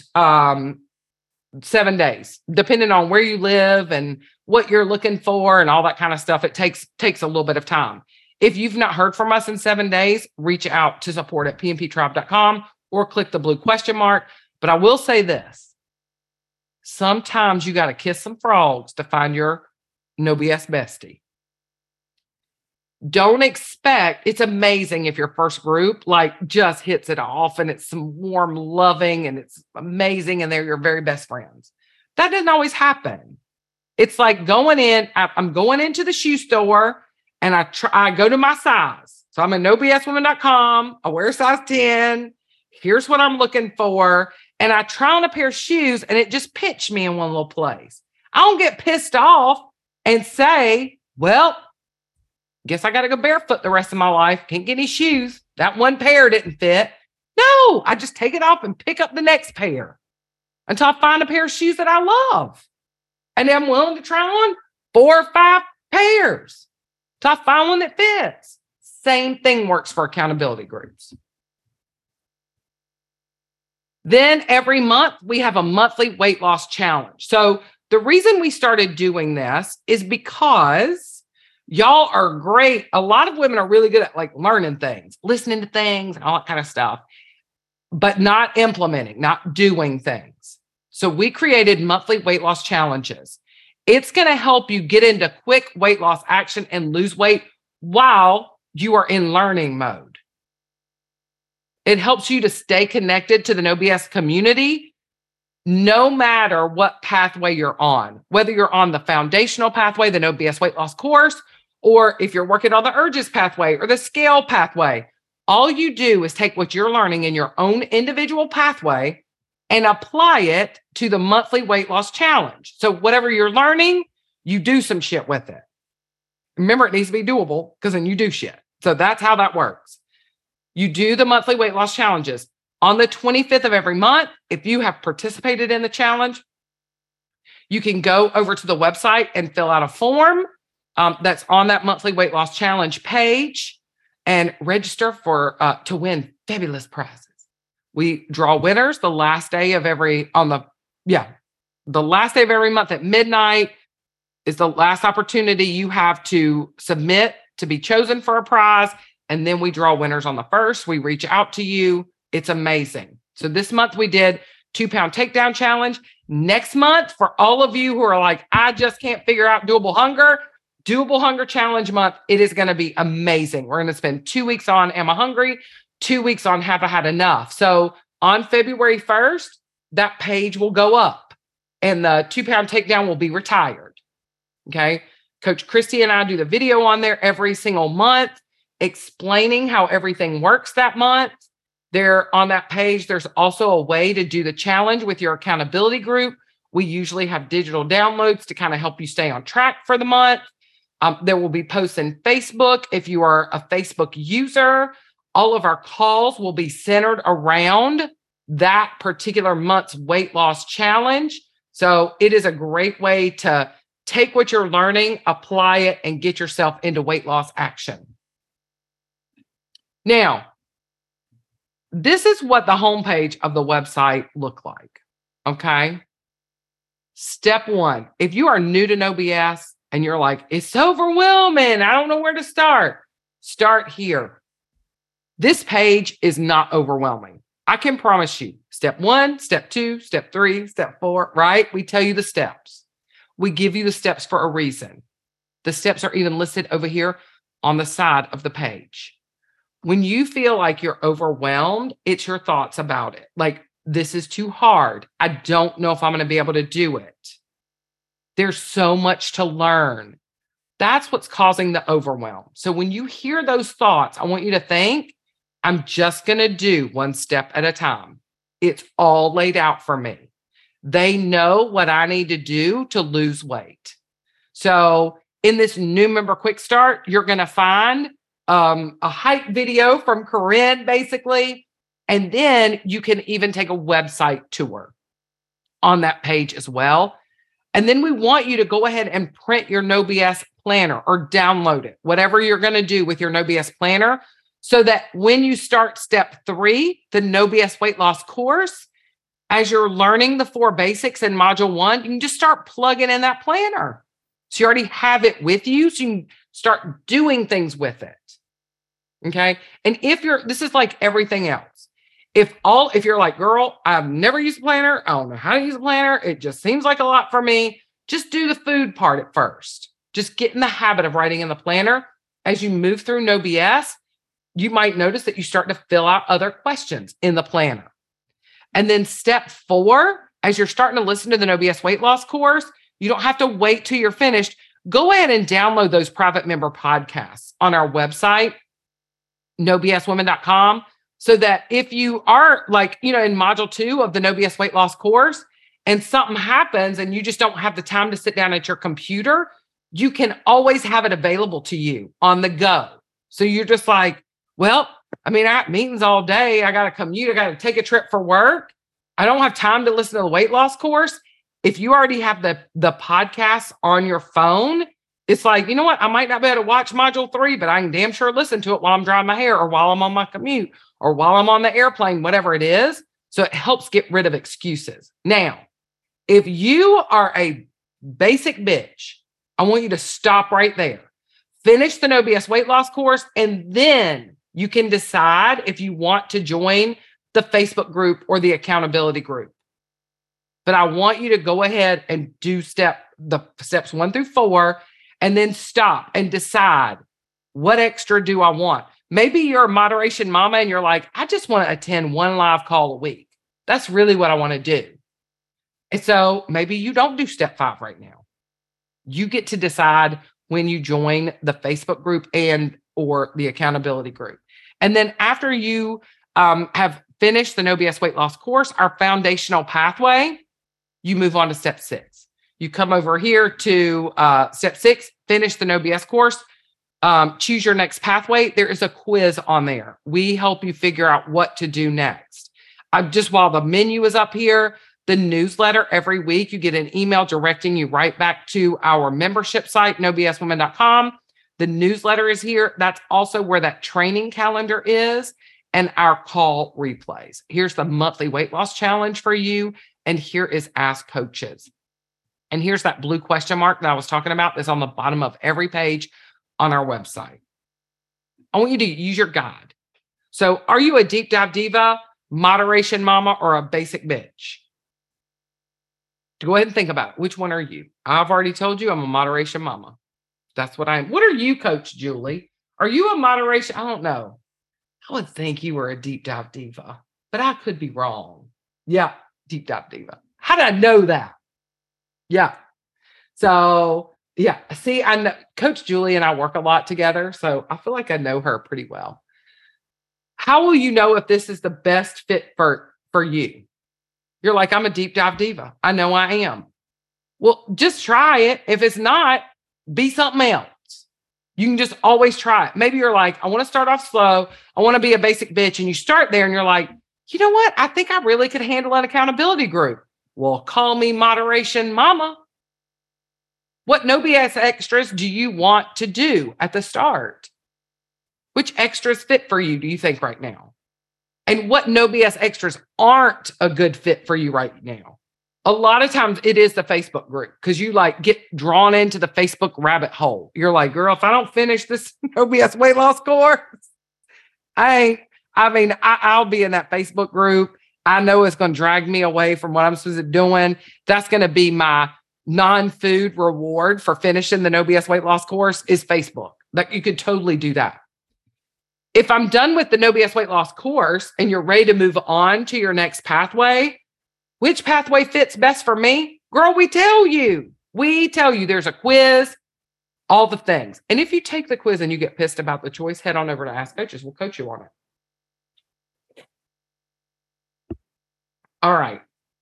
7 days, depending on where you live and what you're looking for and all that kind of stuff. It takes a little bit of time. If you've not heard from us in 7 days, reach out to support@pnptribe.com or click the blue question mark. But I will say this. Sometimes you got to kiss some frogs to find your No BS bestie. Don't expect, it's amazing if your first group just hits it off and it's some warm loving and it's amazing and they're your very best friends. That doesn't always happen. It's like going in, I'm going into the shoe store and I go to my size. So I'm at NoBSWomen.com. I wear a size 10. Here's what I'm looking for. And I try on a pair of shoes and it just pitched me in one little place. I don't get pissed off and say, well, guess I got to go barefoot the rest of my life. Can't get any shoes. That one pair didn't fit. No, I just take it off and pick up the next pair until I find a pair of shoes that I love. And then I'm willing to try on 4 or 5 pairs till I find one that fits. Same thing works for accountability groups. Then every month we have a monthly weight loss challenge. So the reason we started doing this is because y'all are great. A lot of women are really good at learning things, listening to things and all that kind of stuff, but not implementing, not doing things. So we created monthly weight loss challenges. It's going to help you get into quick weight loss action and lose weight while you are in learning mode. It helps you to stay connected to the No BS community, no matter what pathway you're on, whether you're on the foundational pathway, the No BS weight loss course, or if you're working on the urges pathway or the scale pathway. All you do is take what you're learning in your own individual pathway and apply it to the monthly weight loss challenge. So whatever you're learning, you do some shit with it. Remember, it needs to be doable because then you do shit. So that's how that works. You do the monthly weight loss challenges. On the 25th of every month, if you have participated in the challenge, you can go over to the website and fill out a form that's on that monthly weight loss challenge page and register for to win fabulous prizes. We draw winners the last day of every month at midnight is the last opportunity you have to submit to be chosen for a prize. And then we draw winners on the 1st. We reach out to you. It's amazing. So this month we did 2-pound takedown challenge. Next month, for all of you who are like, I just can't figure out doable hunger challenge month, it is going to be amazing. We're going to spend 2 weeks on Am I Hungry? 2 weeks on Have I Had Enough? So on February 1st, that page will go up and the 2-pound takedown will be retired. Okay. Coach Christy and I do the video on there every single month explaining how everything works that month. There on that page, there's also a way to do the challenge with your accountability group. We usually have digital downloads to kind of help you stay on track for the month. There will be posts in Facebook. If you are a Facebook user, all of our calls will be centered around that particular month's weight loss challenge. So it is a great way to take what you're learning, apply it, and get yourself into weight loss action. Now, this is what the homepage of the website look like, okay? Step 1, if you are new to No BS and you're like, it's overwhelming, I don't know where to start here. This page is not overwhelming. I can promise you, step 1, step 2, step 3, step 4, right? We tell you the steps. We give you the steps for a reason. The steps are even listed over here on the side of the page. When you feel like you're overwhelmed, it's your thoughts about it. Like, this is too hard. I don't know if I'm going to be able to do it. There's so much to learn. That's what's causing the overwhelm. So when you hear those thoughts, I want you to think, I'm just going to do one step at a time. It's all laid out for me. They know what I need to do to lose weight. So in this new member quick start, you're going to find a hype video from Corinne, basically. And then you can even take a website tour on that page as well. And then we want you to go ahead and print your No BS planner or download it, whatever you're going to do with your No BS planner, so that when you start step 3, the No BS weight loss course, as you're learning the 4 basics in module 1, you can just start plugging in that planner. So you already have it with you, so you can start doing things with it. Okay. And this is like everything else. If you're like, girl, I've never used a planner, I don't know how to use a planner, it just seems like a lot for me, just do the food part at first. Just get in the habit of writing in the planner. As you move through No BS, you might notice that you start to fill out other questions in the planner. And then step 4, as you're starting to listen to the No BS weight loss course, you don't have to wait till you're finished. Go ahead and download those private member podcasts on our website, nobswomen.com, so that if you are like, in module 2 of the No BS weight loss course and something happens and you just don't have the time to sit down at your computer, you can always have it available to you on the go. So you're just like, well, I have meetings all day. I got to commute. I got to take a trip for work. I don't have time to listen to the weight loss course. If you already have the podcast on your phone, it's like, you know what? I might not be able to watch module 3, but I can damn sure listen to it while I'm drying my hair or while I'm on my commute or while I'm on the airplane, whatever it is. So it helps get rid of excuses. Now, if you are a basic bitch, I want you to stop right there. Finish the No BS weight loss course, and then you can decide if you want to join the Facebook group or the accountability group. But I want you to go ahead and do the steps 1 through 4, and then stop and decide, what extra do I want? Maybe you're a moderation mama and you're like, I just want to attend 1 live call a week. That's really what I want to do. And so maybe you don't do step 5 right now. You get to decide when you join the Facebook group or the accountability group. And then after you have finished the No BS weight loss course, our foundational pathway, you move on to step 6. You come over here to step 6, finish the No BS course, choose your next pathway. There is a quiz on there. We help you figure out what to do next. Just while the menu is up here, the newsletter every week, you get an email directing you right back to our membership site, nobswomen.com. The newsletter is here. That's also where that training calendar is and our call replays. Here's the monthly weight loss challenge for you. And here is Ask Coaches. And here's that blue question mark that I was talking about that's on the bottom of every page on our website. I want you to use your guide. So are you a deep dive diva, moderation mama, or a basic bitch? Go ahead and think about it. Which one are you? I've already told you I'm a moderation mama. That's what I am. What are you, Coach Julie? Are you a moderation? I don't know. I would think you were a deep dive diva, but I could be wrong. Yeah, deep dive diva. How did I know that? Yeah. So, yeah. See, I know Coach Julie and I work a lot together, so I feel like I know her pretty well. How will you know if this is the best fit for you? You're like, I'm a deep dive diva. I know I am. Well, just try it. If it's not, be something else. You can just always try it. Maybe you're like, I want to start off slow. I want to be a basic bitch. And you start there and you're like, you know what? I think I really could handle an accountability group. Well, call me moderation mama. What No BS extras do you want to do at the start? Which extras fit for you, do you think, right now? And what No BS extras aren't a good fit for you right now? A lot of times it is the Facebook group because you like get drawn into the Facebook rabbit hole. You're like, girl, if I don't finish this No BS weight loss course, I'll be in that Facebook group. I know it's going to drag me away from what I'm supposed to be doing. That's going to be my non-food reward for finishing the No BS weight loss course is Facebook. Like you could totally do that. If I'm done with the No BS weight loss course and you're ready to move on to your next pathway, which pathway fits best for me? Girl, we tell you. We tell you there's a quiz, all the things. And if you take the quiz and you get pissed about the choice, head on over to Ask Coaches. We'll coach you on it. All right.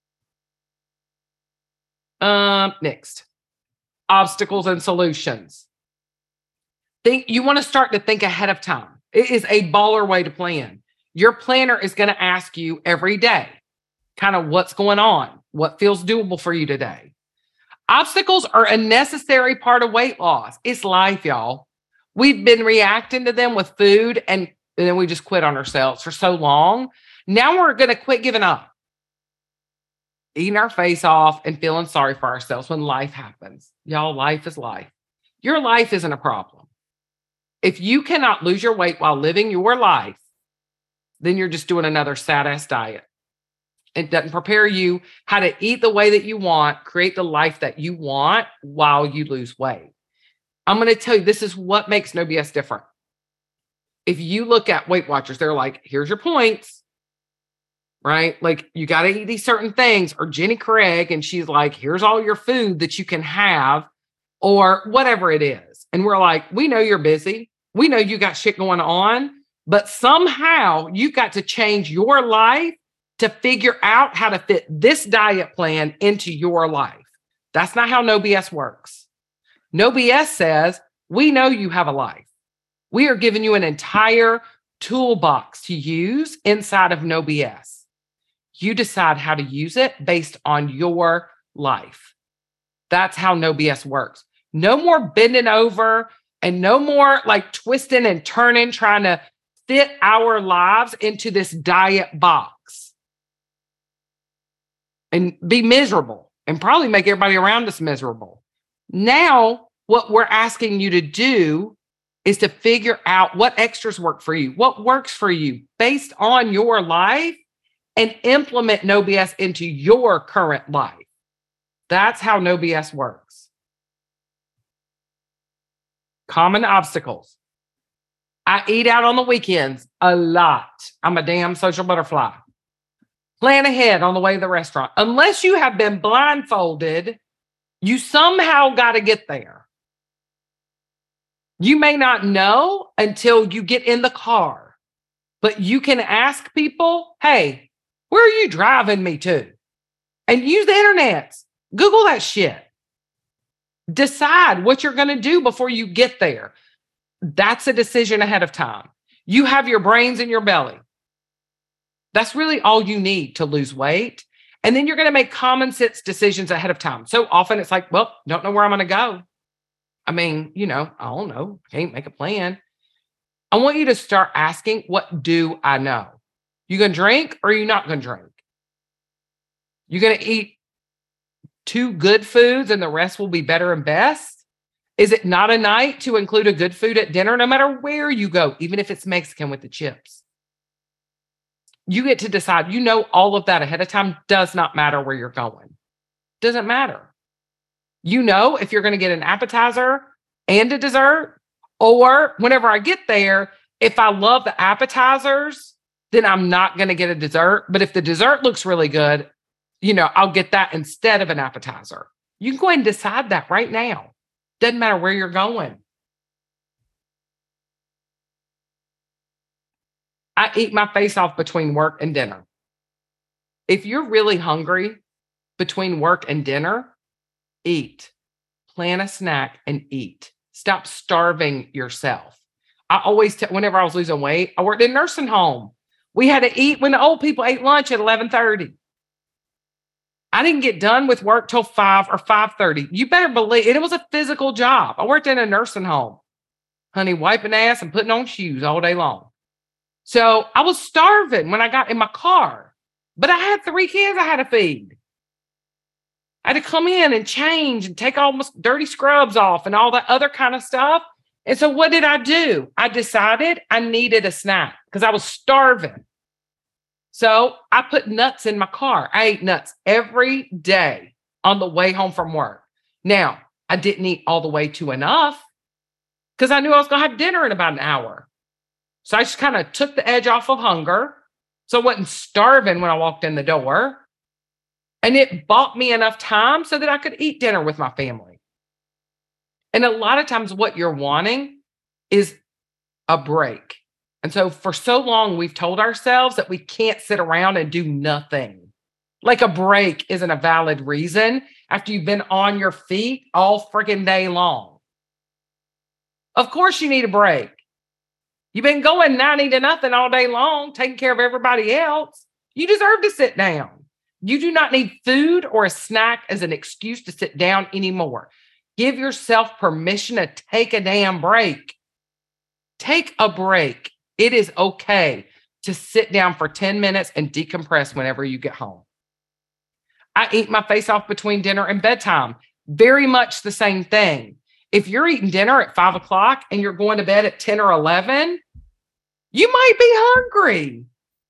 Next, obstacles and solutions. You want to start to think ahead of time. It is a baller way to plan. Your planner is going to ask you every day, kind of what's going on, what feels doable for you today. Obstacles are a necessary part of weight loss. It's life, y'all. We've been reacting to them with food and then we just quit on ourselves for so long. Now we're going to quit giving up, eating our face off and feeling sorry for ourselves when life happens. Y'all, life is life. Your life isn't a problem. If you cannot lose your weight while living your life, then you're just doing another sad ass diet. It doesn't prepare you how to eat the way that you want, create the life that you want while you lose weight. I'm going to tell you, this is what makes No BS different. If you look at Weight Watchers, they're like, here's your points, right? Like you got to eat these certain things, or Jenny Craig, and she's like, here's all your food that you can have, or whatever it is. And we're like, we know you're busy. We know you got shit going on, but somehow you got to change your life to figure out how to fit this diet plan into your life. That's not how No BS works. No BS says, we know you have a life. We are giving you an entire toolbox to use inside of No BS. You decide how to use it based on your life. That's how No BS works. No more bending over and no more like twisting and turning, trying to fit our lives into this diet box and be miserable and probably make everybody around us miserable. Now, what we're asking you to do is to figure out what extras work for you, what works for you based on your life, and implement No BS into your current life. That's how No BS works. Common obstacles. I eat out on the weekends a lot. I'm a damn social butterfly. Plan ahead on the way to the restaurant. Unless you have been blindfolded, you somehow got to get there. You may not know until you get in the car. But you can ask people, hey, where are you driving me to? And use the internet. Google that shit. Decide what you're going to do before you get there. That's a decision ahead of time. You have your brains in your belly. That's really all you need to lose weight. And then you're going to make common sense decisions ahead of time. So often it's like, well, don't know where I'm going to go. I mean, I don't know. Can't make a plan. I want you to start asking, what do I know? You going to drink or are you not going to drink? You're going to eat 2 good foods and the rest will be better and best? Is it not a night to include a good food at dinner, no matter where you go, even if it's Mexican with the chips? You get to decide. All of that ahead of time. Does not matter where you're going. Doesn't matter. If you're going to get an appetizer and a dessert, or whenever I get there, if I love the appetizers, then I'm not going to get a dessert. But if the dessert looks really good, I'll get that instead of an appetizer. You can go ahead and decide that right now. Doesn't matter where you're going. I eat my face off between work and dinner. If you're really hungry between work and dinner, eat. Plan a snack and eat. Stop starving yourself. I always whenever I was losing weight, I worked in a nursing home. We had to eat when the old people ate lunch at 11:30. I didn't get done with work till 5 or 5:30. You better believe it was a physical job. I worked in a nursing home. Honey, wiping ass and putting on shoes all day long. So I was starving when I got in my car, but I had 3 kids I had to feed. I had to come in and change and take all my dirty scrubs off and all that other kind of stuff. And so what did I do? I decided I needed a snack because I was starving. So I put nuts in my car. I ate nuts every day on the way home from work. Now, I didn't eat all the way to enough because I knew I was going to have dinner in about an hour. So I just kind of took the edge off of hunger. So I wasn't starving when I walked in the door. And it bought me enough time so that I could eat dinner with my family. And a lot of times what you're wanting is a break. And so for so long, we've told ourselves that we can't sit around and do nothing. Like a break isn't a valid reason after you've been on your feet all freaking day long. Of course you need a break. You've been going 90 to nothing all day long, taking care of everybody else. You deserve to sit down. You do not need food or a snack as an excuse to sit down anymore. Give yourself permission to take a damn break. Take a break. It is okay to sit down for 10 minutes and decompress whenever you get home. I eat my face off between dinner and bedtime. Very much the same thing. If you're eating dinner at 5 o'clock and you're going to bed at 10 or 11, you might be hungry.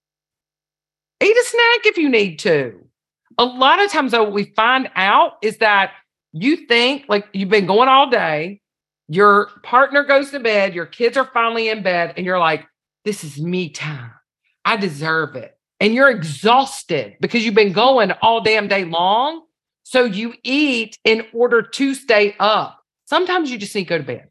Eat a snack if you need to. A lot of times, though, what we find out is that you think like you've been going all day, your partner goes to bed, your kids are finally in bed, and you're like, this is me time. I deserve it. And you're exhausted because you've been going all damn day long. So you eat in order to stay up. Sometimes you just need to go to bed.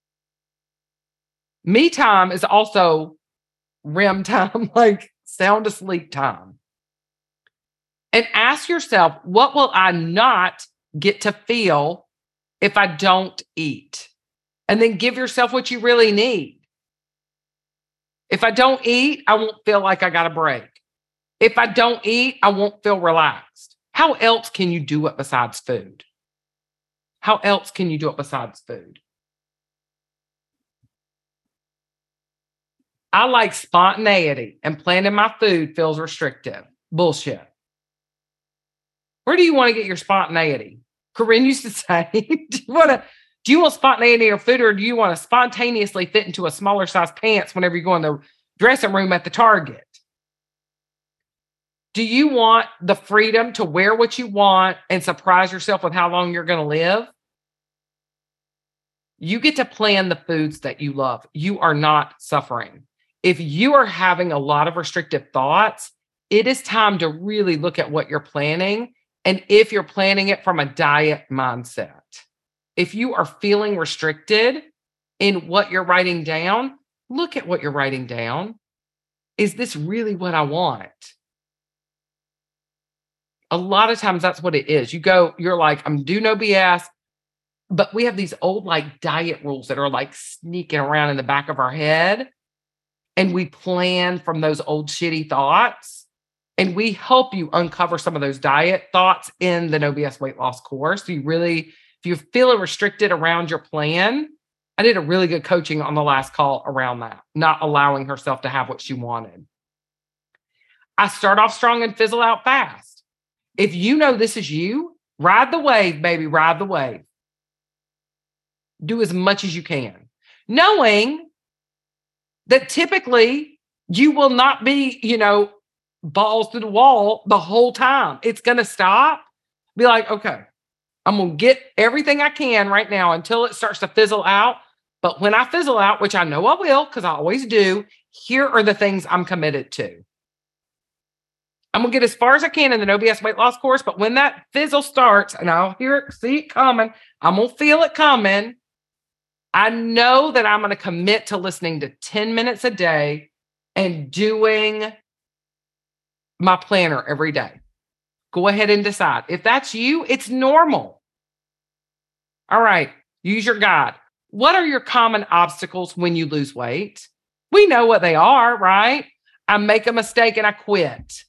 Me time is also REM time, like sound asleep time. And ask yourself, what will I not get to feel if I don't eat? And then give yourself what you really need. If I don't eat, I won't feel like I got a break. If I don't eat, I won't feel relaxed. How else can you do it besides food? How else can you do it besides food? I like spontaneity, and planning my food feels restrictive. Bullshit. Where do you want to get your spontaneity? Corinne used to say, do you want spontaneity in your food, or do you want to spontaneously fit into a smaller size pants whenever you go in the dressing room at the Target? Do you want the freedom to wear what you want and surprise yourself with how long you're going to live? You get to plan the foods that you love. You are not suffering. If you are having a lot of restrictive thoughts, it is time to really look at what you're planning. And if you're planning it from a diet mindset, if you are feeling restricted in what you're writing down, look at what you're writing down. is this really what I want? A lot of times that's what it is. You're like, I'm do no BS, but we have these old like diet rules that are like sneaking around in the back of our head. And we plan from those old shitty thoughts. And we help you uncover some of those diet thoughts in the No BS weight loss course. If you feel restricted around your plan, I did a really good coaching on the last call around that, not allowing herself to have what she wanted. I start off strong and fizzle out fast. If you know this is you, ride the wave, baby, ride the wave. Do as much as you can, knowing that typically you will not be, balls to the wall the whole time. It's going to stop. Be like, okay, I'm going to get everything I can right now until it starts to fizzle out. But when I fizzle out, which I know I will, because I always do, here are the things I'm committed to. I'm going to get as far as I can in the No BS weight loss course. But when that fizzle starts and I'll see it coming, I'm going to feel it coming. I know that I'm going to commit to listening to 10 minutes a day and doing my planner every day. Go ahead and decide. If that's you, it's normal. All right. Use your guide. What are your common obstacles when you lose weight? We know what they are, right? I make a mistake and I quit.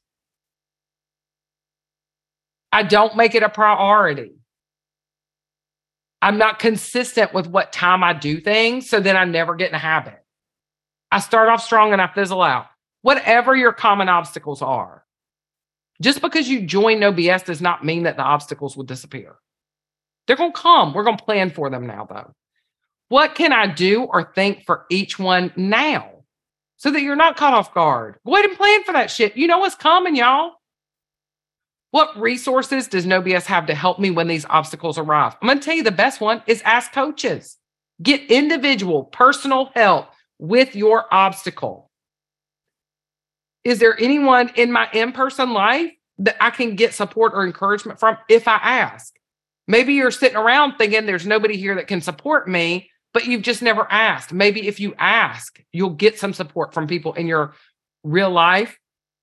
I don't make it a priority. I'm not consistent with what time I do things, so then I never get in a habit. I start off strong and I fizzle out. Whatever your common obstacles are. Just because you join No BS does not mean that the obstacles will disappear. They're going to come. We're going to plan for them now, though. What can I do or think for each one now so that you're not caught off guard? Go ahead and plan for that shit. You know what's coming, y'all. What resources does No BS have to help me when these obstacles arrive? I'm going to tell you the best one is ask coaches. Get individual, personal help with your obstacle. Is there anyone in my in-person life that I can get support or encouragement from if I ask? Maybe you're sitting around thinking there's nobody here that can support me, but you've just never asked. Maybe if you ask, you'll get some support from people in your real life.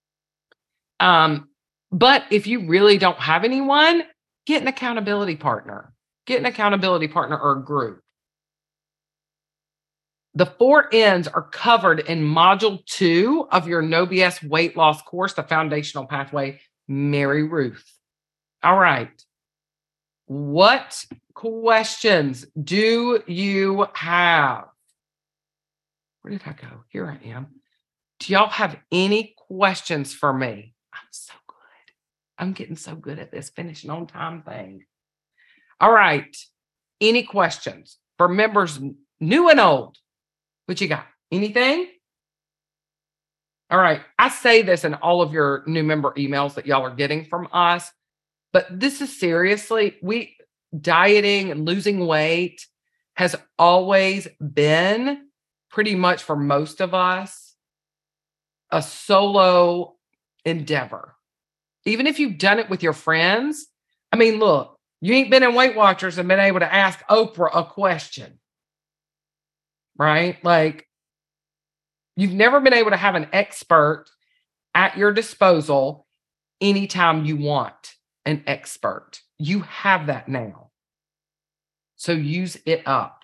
But if you really don't have anyone, get an accountability partner. Get an accountability partner or a group. The 4 N's are covered in Module 2 of your No BS weight loss course, the Foundational Pathway, Mary Ruth. All right. What questions do you have? Where did I go? Here I am. Do y'all have any questions for me? I'm so good. I'm getting so good at this finishing on time thing. All right. Any questions for members new and old? What you got? Anything? All right. I say this in all of your new member emails that y'all are getting from us, but this is seriously, dieting and losing weight has always been pretty much for most of us a solo endeavor. Even if you've done it with your friends, I mean, look, you ain't been in Weight Watchers and been able to ask Oprah a question. Right? Like, you've never been able to have an expert at your disposal anytime you want an expert. You have that now. So use it up.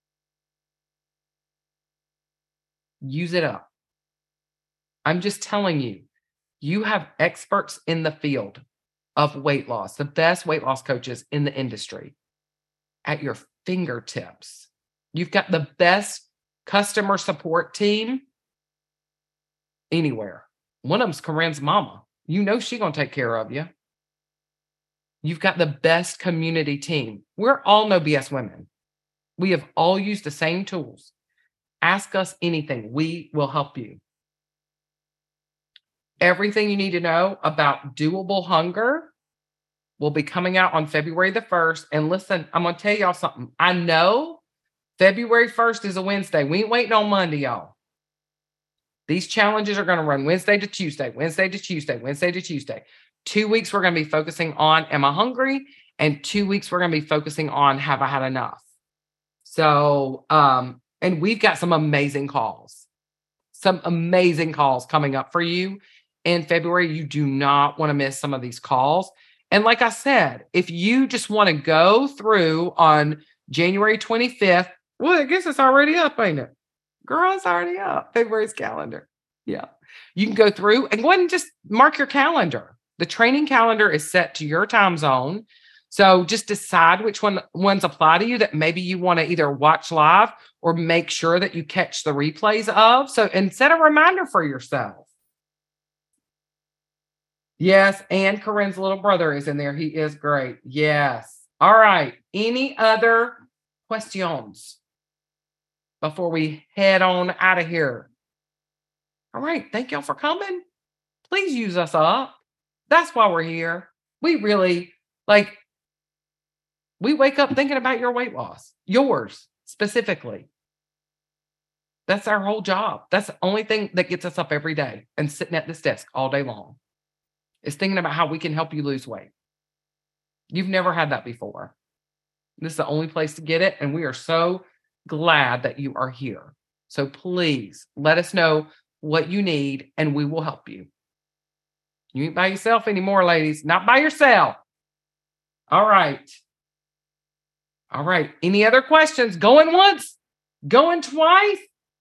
Use it up. I'm just telling you, you have experts in the field of weight loss, the best weight loss coaches in the industry at your fingertips. You've got the best customer support team anywhere. One of them's Corinne's mama. You know she's going to take care of you. You've got the best community team. We're all No BS women. We have all used the same tools. Ask us anything. We will help you. Everything you need to know about Doable Hunger will be coming out on February the 1st. And listen, I'm going to tell y'all something. I know February 1st is a Wednesday. We ain't waiting on Monday, y'all. These challenges are going to run Wednesday to Tuesday, Wednesday to Tuesday, Wednesday to Tuesday. 2 weeks, we're going to be focusing on Am I Hungry? And 2 weeks, we're going to be focusing on Have I Had Enough? So, and we've got some amazing calls. some amazing calls coming up for you in February. You do not want to miss some of these calls. And like I said, if you just want to go through on January 25th, well, I guess it's already up, ain't it? Girl, it's already up. February's calendar. Yeah. You can go through and go ahead and just mark your calendar. The training calendar is set to your time zone. So just decide which ones apply to you that maybe you want to either watch live or make sure that you catch the replays of. So, and set a reminder for yourself. Yes. And Corinne's little brother is in there. He is great. Yes. All right. Any other questions before we head on out of here? All right. Thank y'all for coming. Please use us up. That's why we're here. We really we wake up thinking about your weight loss, yours specifically. That's our whole job. That's the only thing that gets us up every day and sitting at this desk all day long is thinking about how we can help you lose weight. You've never had that before. This is the only place to get it. And we are so glad that you are here. So please let us know what you need and we will help you. You ain't by yourself anymore, ladies. Not by yourself. All right. All right. Any other questions? Going once? Going twice?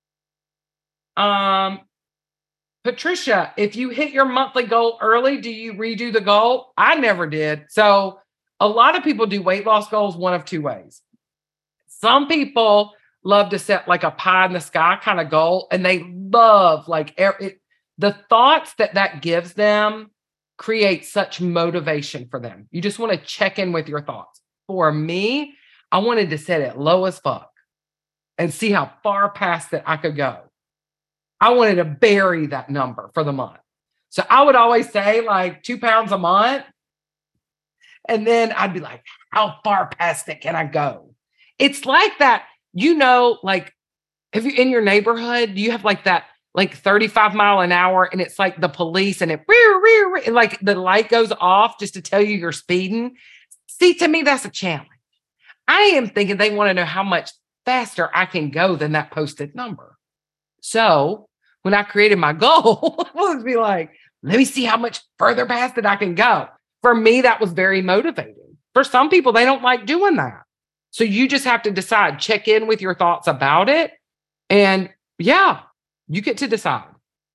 Patricia, if you hit your monthly goal early, do you redo the goal? I never did. So a lot of people do weight loss goals one of two ways. Some people love to set like a pie in the sky kind of goal, and they love the thoughts that gives them create such motivation for them. You just want to check in with your thoughts. For me, I wanted to set it low as fuck and see how far past it I could go. I wanted to bury that number for the month. So I would always say like 2 pounds a month. And then I'd be like, how far past it can I go? It's like that, like if you're in your neighborhood, you have like that, like 35 mile an hour, and it's like the police and and like the light goes off just to tell you you're speeding. See, to me, that's a challenge. I am thinking they want to know how much faster I can go than that posted number. So when I created my goal, I was be like, let me see how much further past it I can go. For me, that was very motivating. For some people, they don't like doing that. So you just have to decide, check in with your thoughts about it. And yeah, you get to decide.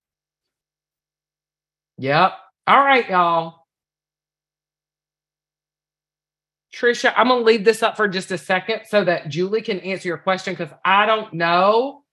Yep. All right, y'all. Trisha, I'm going to leave this up for just a second so that Julie can answer your question, because I don't know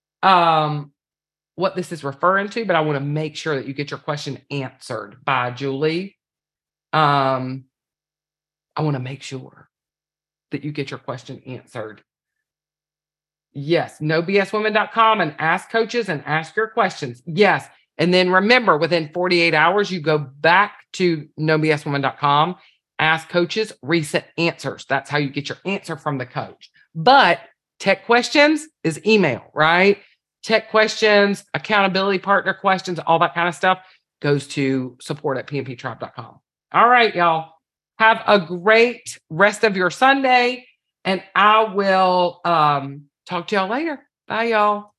what this is referring to, but I want to make sure that you get your question answered by Julie. I want to make sure that you get your question answered. Yes, nobswomen.com and ask coaches and ask your questions. Yes. And then remember, within 48 hours, you go back to nobswomen.com. Ask coaches recent answers. That's how you get your answer from the coach. But tech questions is email, right? Tech questions, accountability partner questions, all that kind of stuff goes to support@pnptribe.com. All right, y'all. Have a great rest of your Sunday, and I will talk to y'all later. Bye, y'all.